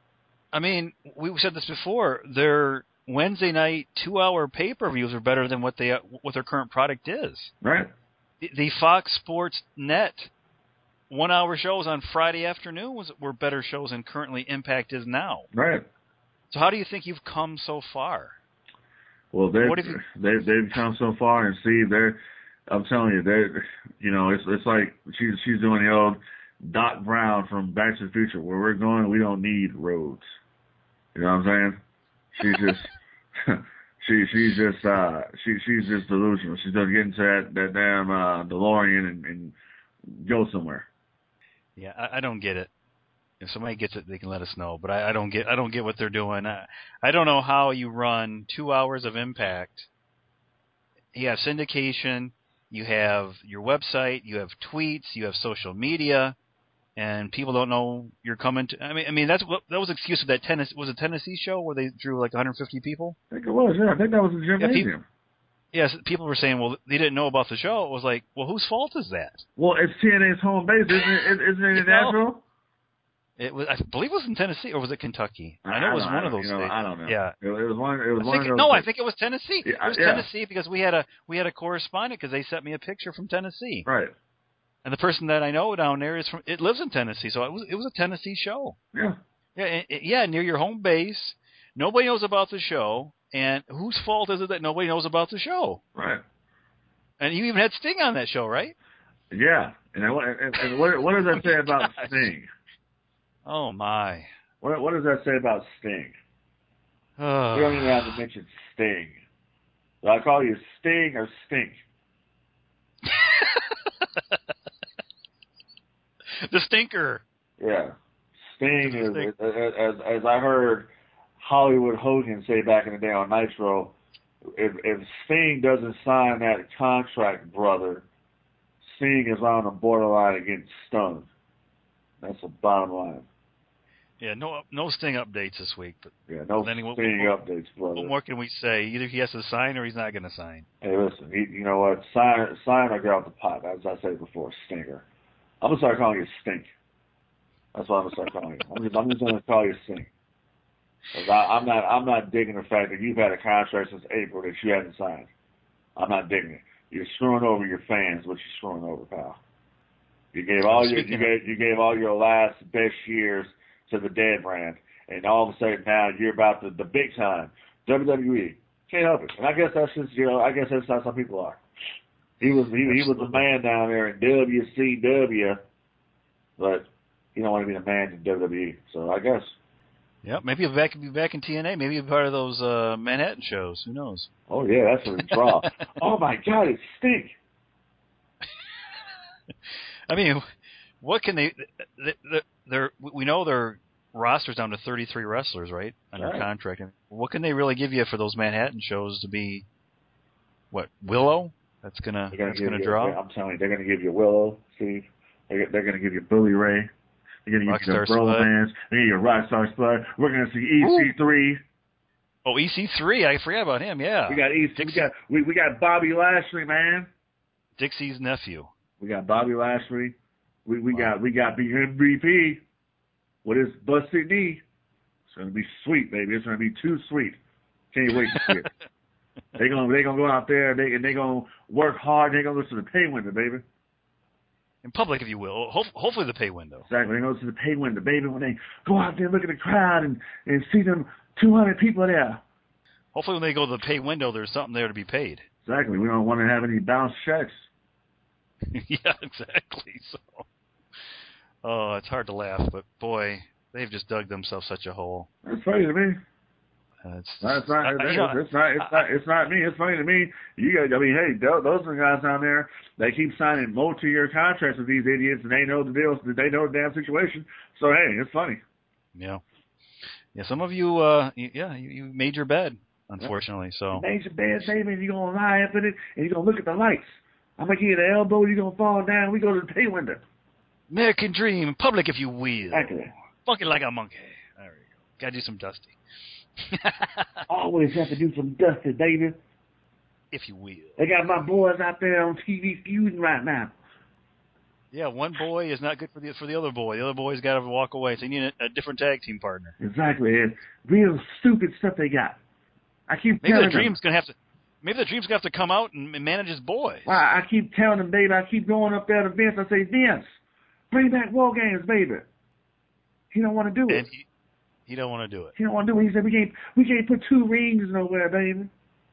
I mean, we said this before. Their Wednesday night two-hour pay-per-views are better than what they what their current product is. Right. The, the Fox Sports Net one-hour shows on Friday afternoon was, were better shows than currently Impact is now. Right. So how do you think you've come so far? Well, they've What have you... they've they've come so far, and Steve, they're I'm telling you, they you know it's it's like she's she's doing the old Doc Brown from Back to the Future. Where we're going, we don't need roads. You know what I'm saying? She's just she she's just uh she she's just delusional. She's gonna get into that that damn uh, DeLorean and, and go somewhere. Yeah, I, I don't get it. If somebody gets it, they can let us know. But I, I don't get I don't get what they're doing. I, I don't know how you run two hours of Impact. You have syndication, you have your website, you have tweets, you have social media, and people don't know you're coming to. I mean, I mean that's what that was the excuse of that tennis was a Tennessee show where they drew like one hundred fifty people. I think it was. Yeah, I think that was a gymnasium. Yeah, people, yes, people were saying, well, they didn't know about the show. It was like, well, whose fault is that? Well, it's T N A's home base, isn't it? Isn't it in Nashville? It was, I believe it was in Tennessee, or was it Kentucky? I, I know it was I one of those you know, states. I don't know. Yeah, it, it was one. It was I one think, of those. No, states. I think it was Tennessee. Yeah, it was yeah. Tennessee because we had a we had a correspondent because they sent me a picture from Tennessee. Right. And the person that I know down there is from it lives in Tennessee, so it was it was a Tennessee show. Yeah. Yeah, it, it, yeah, near your home base. Nobody knows about the show, and whose fault is it that nobody knows about the show? Right. And you even had Sting on that show, right? Yeah. And, I, and, and what, what does that say about Gosh. Sting? Oh, my. What, what does that say about Sting? Oh. We don't even have to mention Sting. Do I call you Sting or Stink? The Stinker. Yeah. Sting is, Stink. as, as I heard Hollywood Hogan say back in the day on Nitro, if, if Sting doesn't sign that contract, brother, Sting is on the borderline of getting stung. That's the bottom line. Yeah, no no Sting updates this week. But Yeah, no then Sting what, what, updates, brother. What more can we say? Either he has to sign or he's not going to sign. Hey, listen, he, you know what? Sign, sign or get out the pot, as I said before, Stinger. I'm going to start calling you Stink. That's what I'm going to start calling you. I'm just, I'm just going to call you Stink. I, I'm not I'm not digging the fact that you've had a contract since April that you haven't signed. I'm not digging it. You're screwing over your fans, what you're screwing over, pal. You gave all your you gave you gave all your last best years to the dead brand, and all of a sudden now you're about the, the big time W W E. Can't help it. And I guess that's just you know I guess that's how some people are. He was he, he was a man down there in W C W, but he don't want to be a man in W W E. So I guess. Yeah, maybe he'll back, be back in T N A. Maybe he'll be part of those uh, Manhattan shows. Who knows? Oh, yeah, that's a draw. Oh, my God, it stinks. I mean, what can they – they're, we know their roster's down to thirty-three wrestlers, right, under right. contract. What can they really give you for those Manhattan shows to be, what, Willow? That's going to that's gonna you, draw? I'm telling you, they're going to give you Willow, Steve. They're, they're going to give you Bully Ray. They're going to give you the Bromance. They're going to give you Rockstar Spud. We're going to see E C three. Oh, E C three. I forgot about him, yeah. We got E C. We got, we, we got Bobby Lashley, man. Dixie's nephew. We got Bobby Lashley. We we wow. got we got the M V P with his busted knee. It's gonna be sweet, baby. It's gonna be too sweet. Can't wait to see it. They gonna they gonna go out there and they and they gonna work hard. They gonna go to the pay window, baby. In public, if you will. Ho- hopefully, the pay window. Exactly. They go to the pay window, baby. When they go out there and look at the crowd and and see them two hundred people there. Hopefully, when they go to the pay window, there's something there to be paid. Exactly. We don't want to have any bounce checks. Yeah, exactly. So, oh, it's hard to laugh, but boy, they've just dug themselves such a hole. It's funny to me. Uh, it's, That's not. I, It's, you know, it's not. It's not. It's not me. It's funny to me. You got. I mean, hey, those are the guys down there. They keep signing multi-year contracts with these idiots, and they know the deal. They know the damn situation. So hey, it's funny. Yeah. Yeah. Some of you. Uh. Yeah. You, you made your bed, unfortunately. So. You made your bed, baby, and you're gonna lie up in it, and you're gonna look at the lights. I'm gonna give you the elbow. You're gonna fall down. We go to the pay window. American dream, public, if you will. Exactly. Funky like a monkey. There we go. Gotta do some Dusty. Always have to do some Dusty, baby. If you will. They got my boys out there on T V feuding right now. Yeah, one boy is not good for the for the other boy. The other boy's got to walk away. So you need a, a different tag team partner. Exactly. It's real stupid stuff they got. I keep maybe telling the dream's them, gonna have to. Maybe the dream's gonna have to come out and manage his boys. Well, I keep telling them, baby. I keep going up there to Vince. I say, Vince, bring back War Games, baby. He don't want to do it. And he, he don't want to do it. He don't want to do it. He said, we can't we can't put two rings nowhere, baby.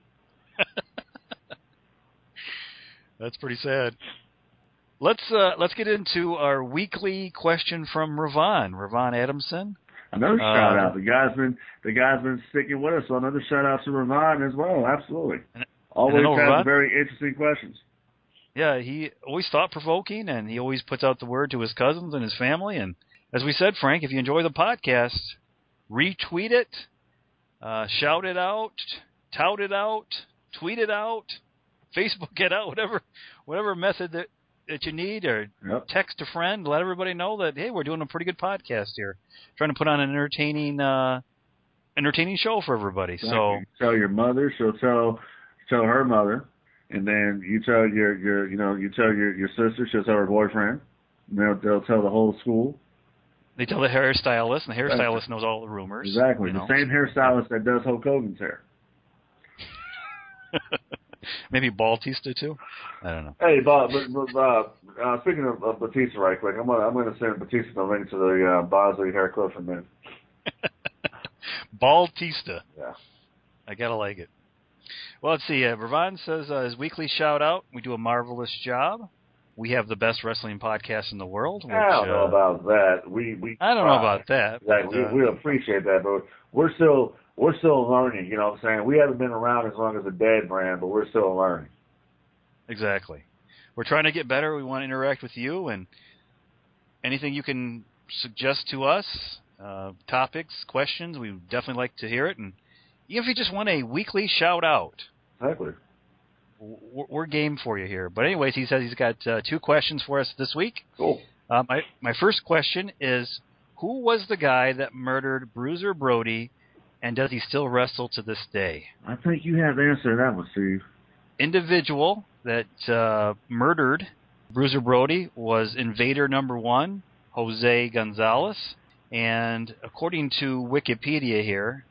That's pretty sad. Let's uh, let's get into our weekly question from Ravon, Ravon Adamson. Another uh, shout out. The guy's been the guy's been sticking with us. So another shout out to Ravon as well. Absolutely. And, always and has Ravon, very interesting questions. Yeah, he always thought provoking, and he always puts out the word to his cousins and his family. And as we said, Frank, if you enjoy the podcast, retweet it, uh, shout it out, tout it out, tweet it out, Facebook it out, whatever whatever method that, that you need, or yep. text a friend, let everybody know that, hey, we're doing a pretty good podcast here. Trying to put on an entertaining uh, entertaining show for everybody. Exactly. So You tell your mother, she'll tell tell her mother, and then you tell your, your you know, you tell your, your sister, she'll tell her boyfriend, and they'll they'll tell the whole school. They tell the hairstylist, and the hairstylist knows all the rumors. Exactly. You the know? same hairstylist that does Hulk Hogan's hair. Maybe Bautista too. I don't know. Hey, Bob. But, uh, uh, speaking of, of Batista, right quick, I'm gonna I'm gonna send Batista the link to the uh, Bosley hair clip from then. Bautista. Yeah. I gotta like it. Well, let's see. Uh, Ravon says uh, his weekly shout out. We do a marvelous job. We have the best wrestling podcast in the world. Which, I don't know uh, about that. We we I don't try. know about that. Like, But, we uh, we appreciate that, but we're still we're still learning. You know what I'm saying? We haven't been around as long as the Dead brand, but we're still learning. Exactly. We're trying to get better. We want to interact with you, and anything you can suggest to us, uh, topics, questions, we would definitely like to hear it. And even if you just want a weekly shout out, Exactly. we're game for you here. But anyways, he says he's got uh, two questions for us this week. Cool. Uh, my my first question is, who was the guy that murdered Bruiser Brody, and does he still wrestle to this day? I think you have the answer to that one, Steve. Individual that uh, murdered Bruiser Brody was Invader Number One, Jose Gonzalez, and according to Wikipedia here,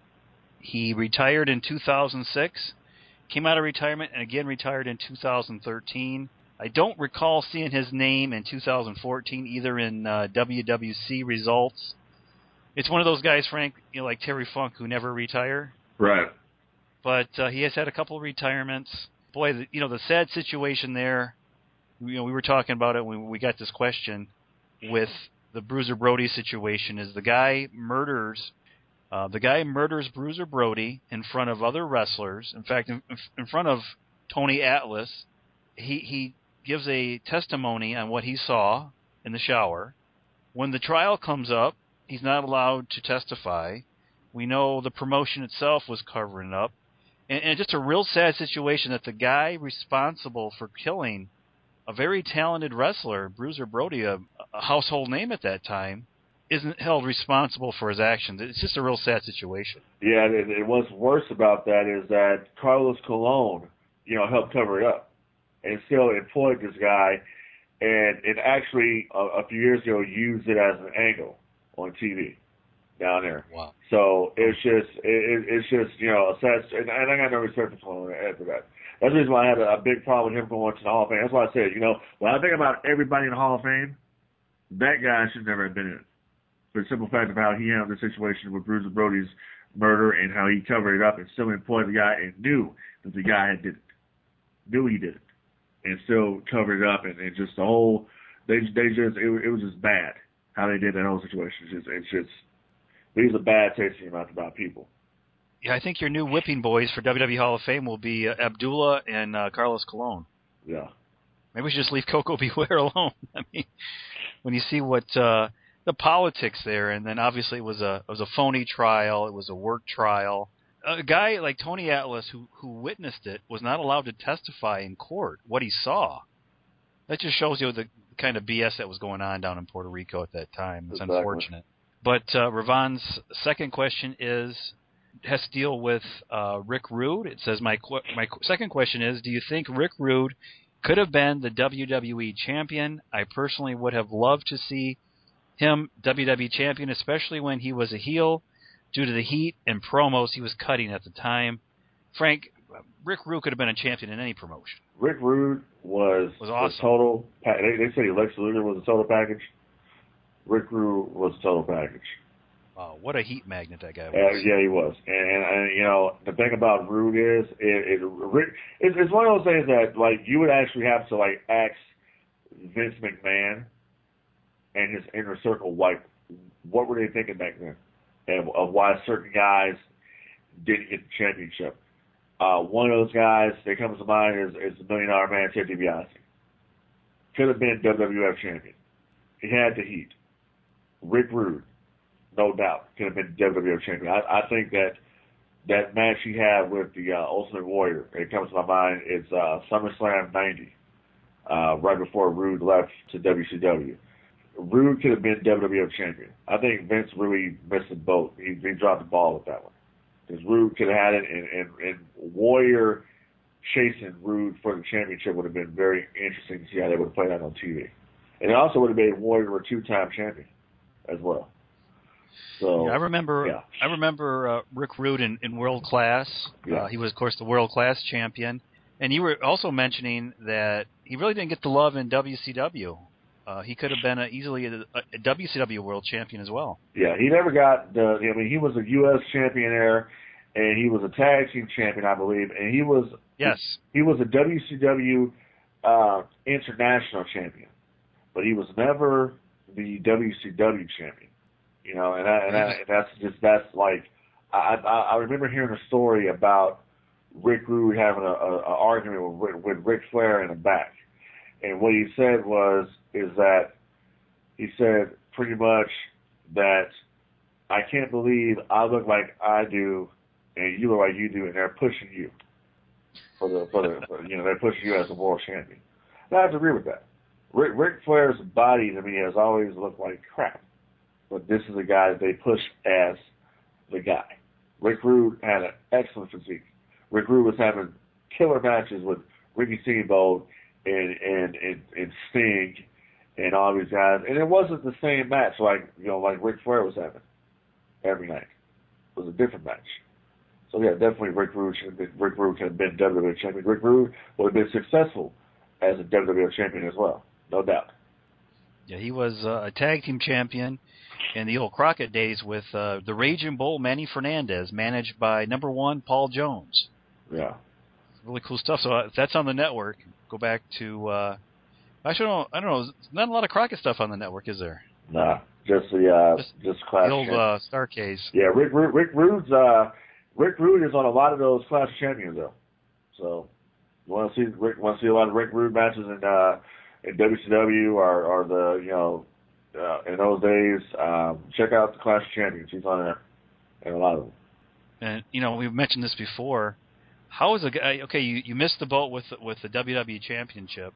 he retired in two thousand six. Came out of retirement and again retired in two thousand thirteen. I don't recall seeing his name in two thousand fourteen, either in uh, W W C results. It's one of those guys, Frank, you know, like Terry Funk, who never retire. Right. But uh, he has had a couple of retirements. Boy, the, you know, the sad situation there, you know, we were talking about it when we got this question with the Bruiser Brody situation, is the guy murders Uh, the guy murders Bruiser Brody in front of other wrestlers. In fact, in, in front of Tony Atlas, he he gives a testimony on what he saw in the shower. When the trial comes up, he's not allowed to testify. We know the promotion itself was covering it up. And, and just a real sad situation that the guy responsible for killing a very talented wrestler, Bruiser Brody, a, a household name at that time, isn't held responsible for his actions. It's just a real sad situation. Yeah, and, and what's worse about that is that Carlos Colon, you know, helped cover it up and still employed this guy, and it actually a, a few years ago used it as an angle on T V down there. Wow. So it's just it, it's just you know a sad, and, and I got no respect for Colon after that. That's the reason why I had a, a big problem with him going to the Hall of Fame. That's why I said, you know, when I think about everybody in the Hall of Fame, that guy should never have been in it. For the simple fact of how he handled the situation with Bruiser Brody's murder and how he covered it up and still employed the guy and knew that the guy had did it. Knew he did it. And still covered it up and, and just the whole, they they just, it, it was just bad how they did that whole situation. It's just, it's just these are bad taste in your mouth about people. Yeah, I think your new whipping boys for W W E Hall of Fame will be uh, Abdullah and uh, Carlos Colon. Yeah. Maybe we should just leave Coco Beware alone. I mean, when you see what, uh, the politics there, and then obviously it was a it was a phony trial, it was a work trial. A guy like Tony Atlas, who who witnessed it, was not allowed to testify in court what he saw. That just shows you the kind of B S that was going on down in Puerto Rico at that time. It's Exactly. unfortunate. But uh, Ravon's second question is has to deal with uh, Rick Rude. It says my qu- my second question is: do you think Rick Rude could have been the W W E champion? I personally would have loved to see him W W E champion, especially when he was a heel, due to the heat and promos he was cutting at the time. Frank, Rick Rude could have been a champion in any promotion. Rick Rude was, was awesome. the total. They, they said Lex Luger was a total package. Rick Rude was a total package. Wow, what a heat magnet that guy was. Uh, yeah, he was. And, and, and you know, the thing about Rude is, it, it, Rick, it, it's one of those things that, like, you would actually have to, like, ask Vince McMahon and his inner circle, like, what were they thinking back then, and of why certain guys didn't get the championship. Uh, one of those guys that comes to mind is, is the Million Dollar Man, Ted DiBiase. Could have been W W F champion. He had the heat. Rick Rude, no doubt, could have been W W F champion. I, I think that that match he had with the uh, Ultimate Warrior, it comes to my mind, it's uh, SummerSlam ninety, uh, right before Rude left to W C W. Rude could have been W W F champion. I think Vince really missed the boat. He, he dropped the ball with that one. Because Rude could have had it, and, and, and Warrior chasing Rude for the championship would have been very interesting to see how they would have played that on T V. And it also would have made Warrior a two-time champion as well. So yeah, I remember yeah. I remember uh, Rick Rude in, in World Class. Yeah. Uh, he was, of course, the World Class champion. And you were also mentioning that he really didn't get the love in W C W. Uh, he could have been a, easily a, a W C W world champion as well. Yeah, he never got the. I mean, he was a U S champion there, and he was a tag team champion, I believe, and he was yes, he, he was a W C W uh, international champion, but he was never the W C W champion. You know, and, I, and, I, and that's just that's like I, I I remember hearing a story about Rick Rude having a, a, a argument with with Ric Flair in the back, and what he said was is that he said pretty much that I can't believe I look like I do and you look like you do, and they're pushing you for the for the for, you know they're pushing you as a world champion. And I have to agree with that. Ric, Ric Flair's body to me has always looked like crap, but this is a guy that they push as the guy. Rick Rude had an excellent physique. Rick Rude was having killer matches with Ricky Steamboat and and and, and Sting and all these guys, and it wasn't the same match like you know like Ric Flair was having every night. It was a different match. So yeah, definitely Rick Rude should have been, Rick Rude could have been W W E champion. Rick Rude would have been successful as a W W E champion as well, no doubt. Yeah, he was uh, a tag team champion in the old Crockett days with uh, the Raging Bull Manny Fernandez, managed by number one Paul Jones. Yeah, really cool stuff. So uh, if that's on the network, go back to. Uh, actually, I don't, I don't know. There's not a lot of Crockett stuff on the network, is there? Nah, just the uh, just, just Clash. The old uh, Starcase. Yeah, Rick Rick, Rick Rude's uh, Rick Rude is on a lot of those Clash of Champions though. So you want to see Rick want to see a lot of Rick Rude matches in uh, in W C W or, or the you know uh, in those days. Um, check out the Clash of Champions. He's on there, and a lot of them. And you know we've mentioned this before. How is a guy? Okay, you, you missed the boat with with the W W E Championship.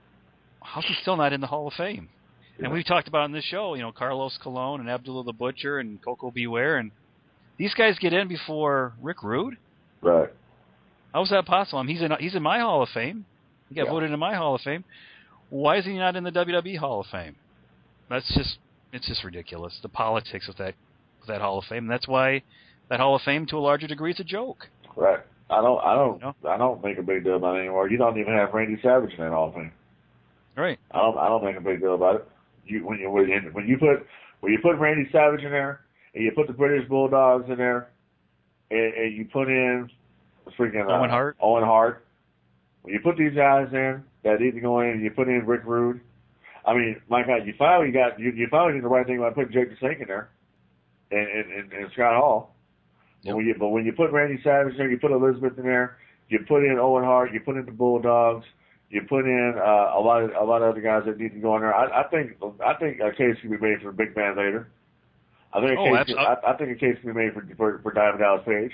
How's he still not in the Hall of Fame? Yeah. And we've talked about in this show, you know, Carlos Colon and Abdullah the Butcher and Coco Beware, and these guys get in before Rick Rude. Right. How is that possible? I mean, he's in he's in my Hall of Fame. He got yeah. voted into my Hall of Fame. Why is he not in the W W E Hall of Fame? That's just it's just ridiculous. The politics of that of that Hall of Fame. And that's why that Hall of Fame, to a larger degree, is a joke. Right. I don't, I don't, you know? I don't make a big deal about it anymore. You don't even have Randy Savage in that Hall of Fame. Right. I don't, I don't make a big deal about it. You, when you, when you put, when you put Randy Savage in there, and you put the British Bulldogs in there, and, and you put in freaking uh, Owen Hart. Owen Hart. When you put these guys in that need to go in, and you put in Rick Rude. I mean, my God, you finally got, you, you finally did the right thing by putting Jake the Snake in there, and and, and, and Scott Hall. But when, you, but when you put Randy Savage in there, you put Elizabeth in there, you put in Owen Hart, you put in the Bulldogs, you put in uh, a lot of a lot of other guys that need to go in there. I, I think I think a case can be made for Big Man Vader. I think a oh, case can, I, I think a case can be made for for, for Diamond Dallas Page.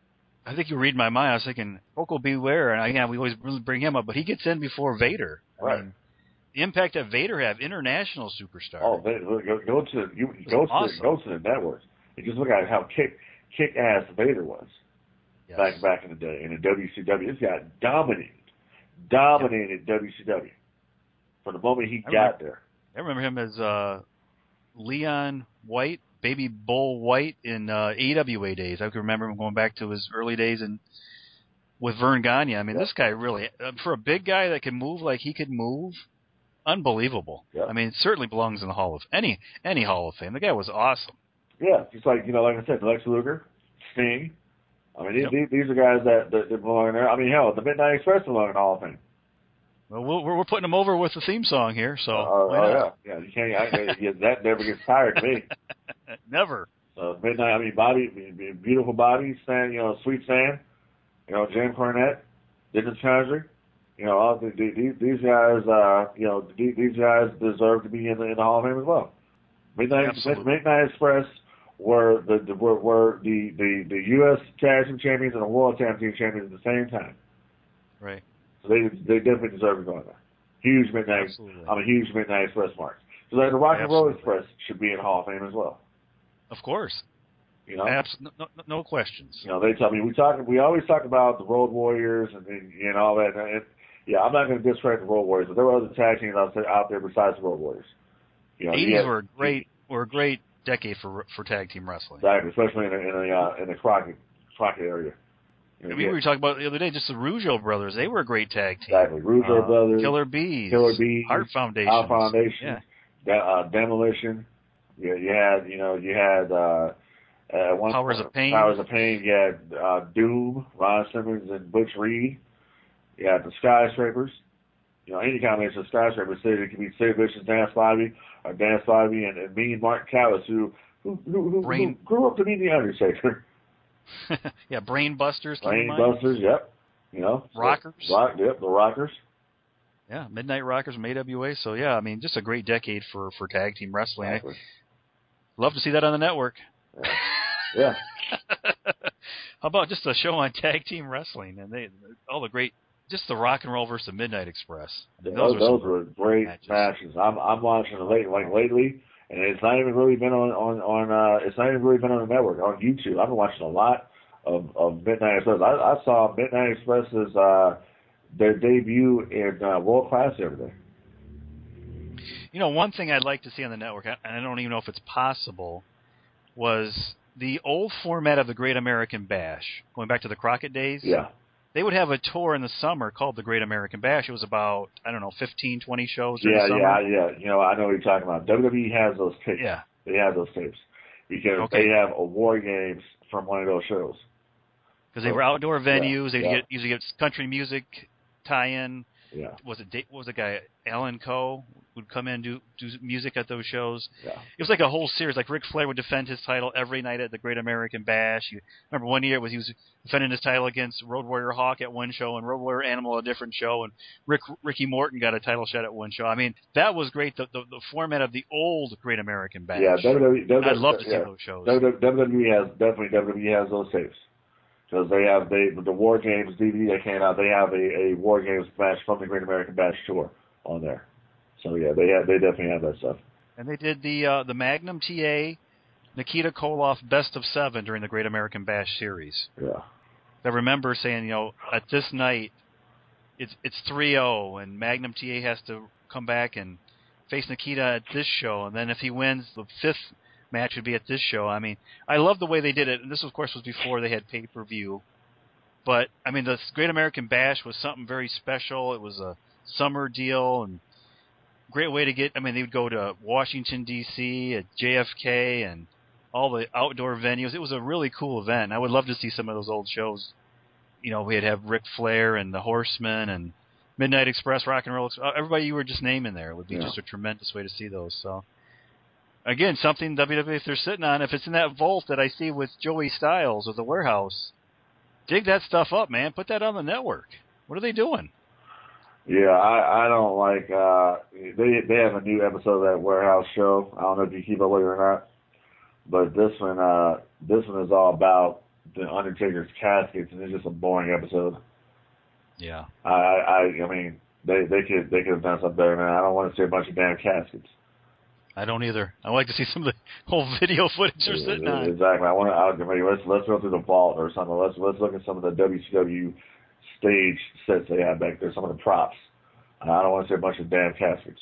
I think you read my mind. I was thinking Coco Beware, and again, we always really bring him up, but he gets in before Vader. Right. I mean, the impact that Vader had, international superstar. Oh, they, go, go to you go to awesome. the, go to the networks and just look at how kick. Kick-ass Vader was yes. back back in the day in the W C W. This guy dominated, dominated yep. W C W from the moment he I got remember, there. I remember him as uh, Leon White, Baby Bull White in uh, A W A days. I can remember him going back to his early days and with Vern Gagne. I mean, yep. this guy really, uh, for a big guy that can move like he could move, unbelievable. Yep. I mean, it certainly belongs in the Hall of any any Hall of Fame. The guy was awesome. Yeah, just like, you know, like I said, Lex Luger, Sting. I mean, yep. these, these are guys that, that, that belong in there. I mean, hell, the Midnight Express belong in the Hall of Fame. Well, we're, we're putting them over with the theme song here, so. Uh, oh, yeah. Yeah, you can't, I, yeah, that never gets tired to me. Never. So, Midnight, I mean, Bobby, beautiful Bobby, Stan, you know, Sweet Stan, you know, Jim Cornette, Dennis Condrey. You know, all the, these, these guys, uh, you know, these, these guys deserve to be in the, in the Hall of Fame as well. Midnight, Midnight Express were the, the were, were the, the, the U S Tag Team Champions and the World Tag Team Champions at the same time. Right. So they they definitely deserve to go in there. Huge Midnight, Absolutely. I'm a huge Midnight Express mark. So like the Rock and Roll Express should be in the Hall of Fame as well. Of course. You know, Abs- no, no, no questions. You know, they tell me we talk. We always talk about the Road Warriors and and, and all that. And, and yeah, I'm not going to discredit the Road Warriors, but there were other tag teams out there, out there besides the Road Warriors. You know, eighties had, were a great were a great decade for for tag team wrestling. Exactly, especially in the in the, uh, in the Crockett Crockett area. I mean, we were talking about the other day, just the Rougeau brothers. They were a great tag team. Exactly, Rougeau uh, brothers, Killer Bees, Killer Bees, Heart Foundation, Heart Foundation, yeah. De- uh, Demolition. Yeah, you had you know you had uh, Uh, one Powers of Pain. Powers of Pain. You had uh, Doom, Ron Simmons, and Butch Reed. You had the Skyscrapers. You know, any combination of Skyscrapers. Say it can be Sid Vicious, Dan Spivey, or Dan Spivey, and, and Mean Mark Callis, who who, who, who, Brain. who grew up to be the Undertaker. Yeah, Brain Busters. Brain Busters. Yep. You know, Rockers. So, rock. Yep. The Rockers. Yeah, Midnight Rockers from A W A. So yeah, I mean, just a great decade for for tag team wrestling. Exactly. Love to see that on the network. Yeah. yeah. How about just a show on tag team wrestling and they all the great, just the Rock and Roll versus Midnight Express. I mean, those those, those were great matches. matches. I'm I'm watching it late like lately, and it's not even really been on on on. Uh, it's not even really been on the network on YouTube. I've been watching a lot of of Midnight Express. I, I saw Midnight Express's uh, their debut in uh, World Class the other day. You know, one thing I'd like to see on the network, and I don't even know if it's possible, was the old format of the Great American Bash, going back to the Crockett days. Yeah. They would have a tour in the summer called the Great American Bash. It was about, I don't know, fifteen, twenty shows during yeah, the summer. Yeah, yeah, You know, I know what you're talking about. W W E has those tapes. Yeah. They have those tapes. Because okay. they have a War Games from one of those shows. Because they were outdoor venues. Yeah, They'd yeah. get, usually get country music tie-in. Yeah. Was it what was the guy Alan Coe would come in and do do music at those shows? Yeah. It was like a whole series. Like Ric Flair would defend his title every night at the Great American Bash. You remember one year it was he was defending his title against Road Warrior Hawk at one show and Road Warrior Animal at a different show, and Rick Ricky Morton got a title shot at one show. I mean, that was great. The the, the format of the old Great American Bash. Yeah, W W E. I'd love to see yeah. those shows. W W E has definitely W W E has those tapes. Because they have they the War Games D V D that came out, they have a, a War Games match from the Great American Bash tour on there. So yeah, they have they definitely have that stuff. And they did the uh, the Magnum T A Nikita Koloff Best of Seven during the Great American Bash series. Yeah. I remember saying, you know, at this night it's it's three oh and Magnum T A has to come back and face Nikita at this show, and then if he wins, the fifth match would be at this show. I mean, I love the way they did it, and this, of course, was before they had pay-per-view. But, I mean, the Great American Bash was something very special. It was a summer deal, and great way to get, I mean, they would go to Washington, D C, at J F K, and all the outdoor venues. It was a really cool event. I would love to see some of those old shows. You know, we'd have Ric Flair and the Horsemen and Midnight Express, Rock and Roll. Everybody you were just naming there. It would be yeah. just a tremendous way to see those, so... Again, something W W E, if they're sitting on, if it's in that vault that I see with Joey Styles or the Warehouse, dig that stuff up, man. Put that on the network. What are they doing? Yeah, I, I don't like, uh, they they have a new episode of that Warehouse show. I don't know if you keep up with it or not. But this one, uh, this one is all about the Undertaker's caskets, and it's just a boring episode. Yeah. I, I, I mean, they, they could, they could have done something better, man. I don't want to see a bunch of damn caskets. I don't either. I like to see some of the whole video footage they're sitting yeah, on. Exactly. I want to. I mean, let's let's go through the vault or something. Let's let's look at some of the W C W stage sets they have back there. Some of the props. I don't want to see a bunch of damn caskets.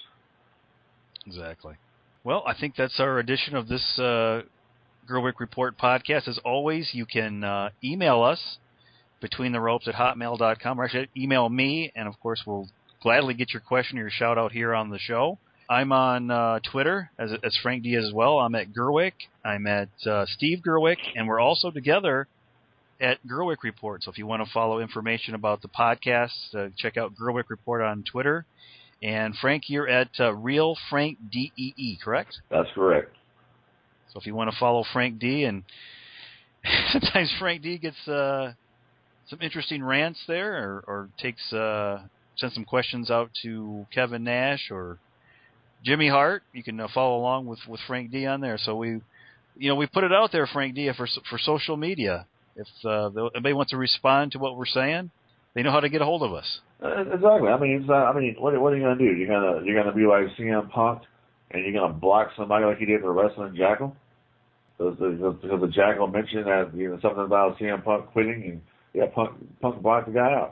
Exactly. Well, I think that's our edition of this uh, Gerwick Report podcast. As always, you can uh, email us between the ropes at hotmail dot com, or actually email me, and of course we'll gladly get your question or your shout out here on the show. I'm on uh, Twitter as, as Frank Diaz as well. I'm at Gerwick. I'm at uh, Steve Gerwick, and we're also together at Gerwick Report. So if you want to follow information about the podcast, uh, check out Gerwick Report on Twitter. And Frank, you're at uh, Real Frank D E E, correct? That's correct. So if you want to follow Frank D, and sometimes Frank D gets uh, some interesting rants there, or, or takes uh, sends some questions out to Kevin Nash or Jimmy Hart. You can uh, follow along with, with Frank D on there. So we, you know, we put it out there, Frank D, for for social media. If uh, anybody wants to respond to what we're saying, they know how to get a hold of us. Uh, exactly. I mean, it's, uh, I mean, what what are you gonna do? You're gonna you're gonna be like C M Punk, and you're gonna block somebody like you did for Wrestling Jackal, because the, because the Jackal mentioned that, you know, something about C M Punk quitting, and yeah, Punk Punk blocked the guy out.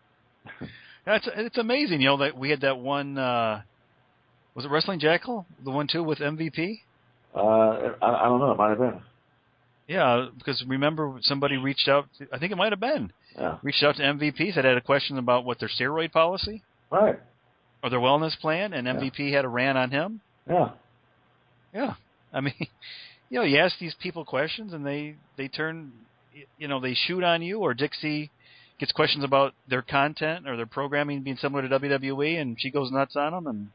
That's it's amazing, you know, that we had that one. Uh, Was it Wrestling Jackal? The one, too, with M V P? Uh, I, I don't know. It might have been. Yeah, because remember somebody reached out. To, I think it might have been. Yeah. Reached out to M V P, said had a question about what their steroid policy. Right. Or their wellness plan, and M V P yeah. had a rant on him. Yeah. Yeah. I mean, you know, you ask these people questions and they, they turn, you know, they shoot on you, or Dixie gets questions about their content or their programming being similar to W W E, and she goes nuts on them. And,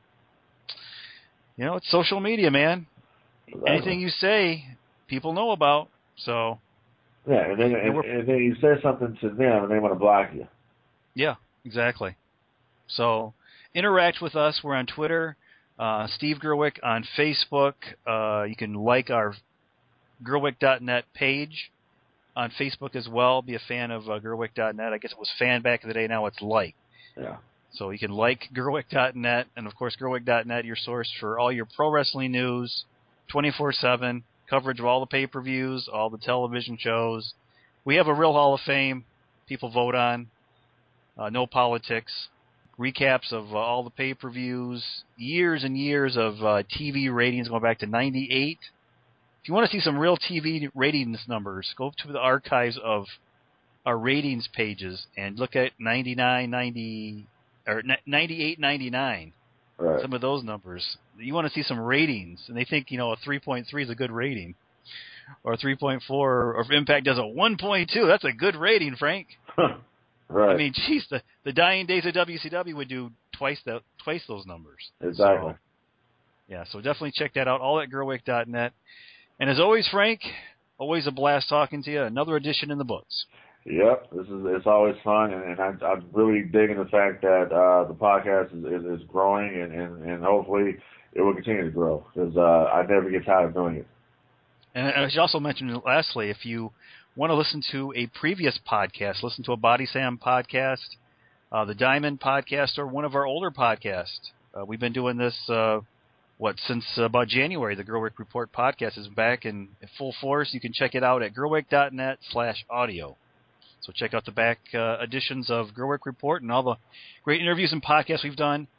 you know, it's social media, man. Exactly. Anything you say, people know about. So yeah, and then and, and then you say something to them, and they want to block you. Yeah, exactly. So interact with us. We're on Twitter, uh, Steve Gerwick on Facebook. Uh, you can like our Gerwick dot net page on Facebook as well. Be a fan of uh, Gerwick dot net. I guess it was fan back in the day. Now it's like. Yeah. So you can like Gerwick dot net, and of course Gerwick dot net, your source for all your pro wrestling news, twenty-four seven, coverage of all the pay-per-views, all the television shows. We have a real Hall of Fame people vote on. Uh, no politics. Recaps of uh, all the pay-per-views, years and years of uh, T V ratings going back to ninety-eight. If you want to see some real T V ratings numbers, go to the archives of our ratings pages and look at ninety-nine, ninety, or ninety-eight, ninety-nine. Right. Some of those numbers. You want to see some ratings, and they think, you know, a three point three is a good rating, or a three point four, or if Impact does a one point two, that's a good rating, Frank. Right. I mean, geez, the, the dying days of W C W would do twice that, twice those numbers. Exactly. So, yeah, so definitely check that out, all at Gerwick dot net. And as always, Frank, always a blast talking to you. Another edition in the books. Yep, this is it's always fun, and, and I, I'm really digging the fact that uh, the podcast is, is, is growing, and, and, and hopefully it will continue to grow, because uh, I never get tired of doing it. And I should also mention, lastly, if you want to listen to a previous podcast, listen to a Body Sam podcast, uh, the Diamond podcast, or one of our older podcasts. Uh, we've been doing this, uh, what, since about January. The Gerwick Report podcast is back in, in full force. You can check it out at Gerwick dot net slash audio. So check out the back uh, editions of Gerwick Report and all the great interviews and podcasts we've done.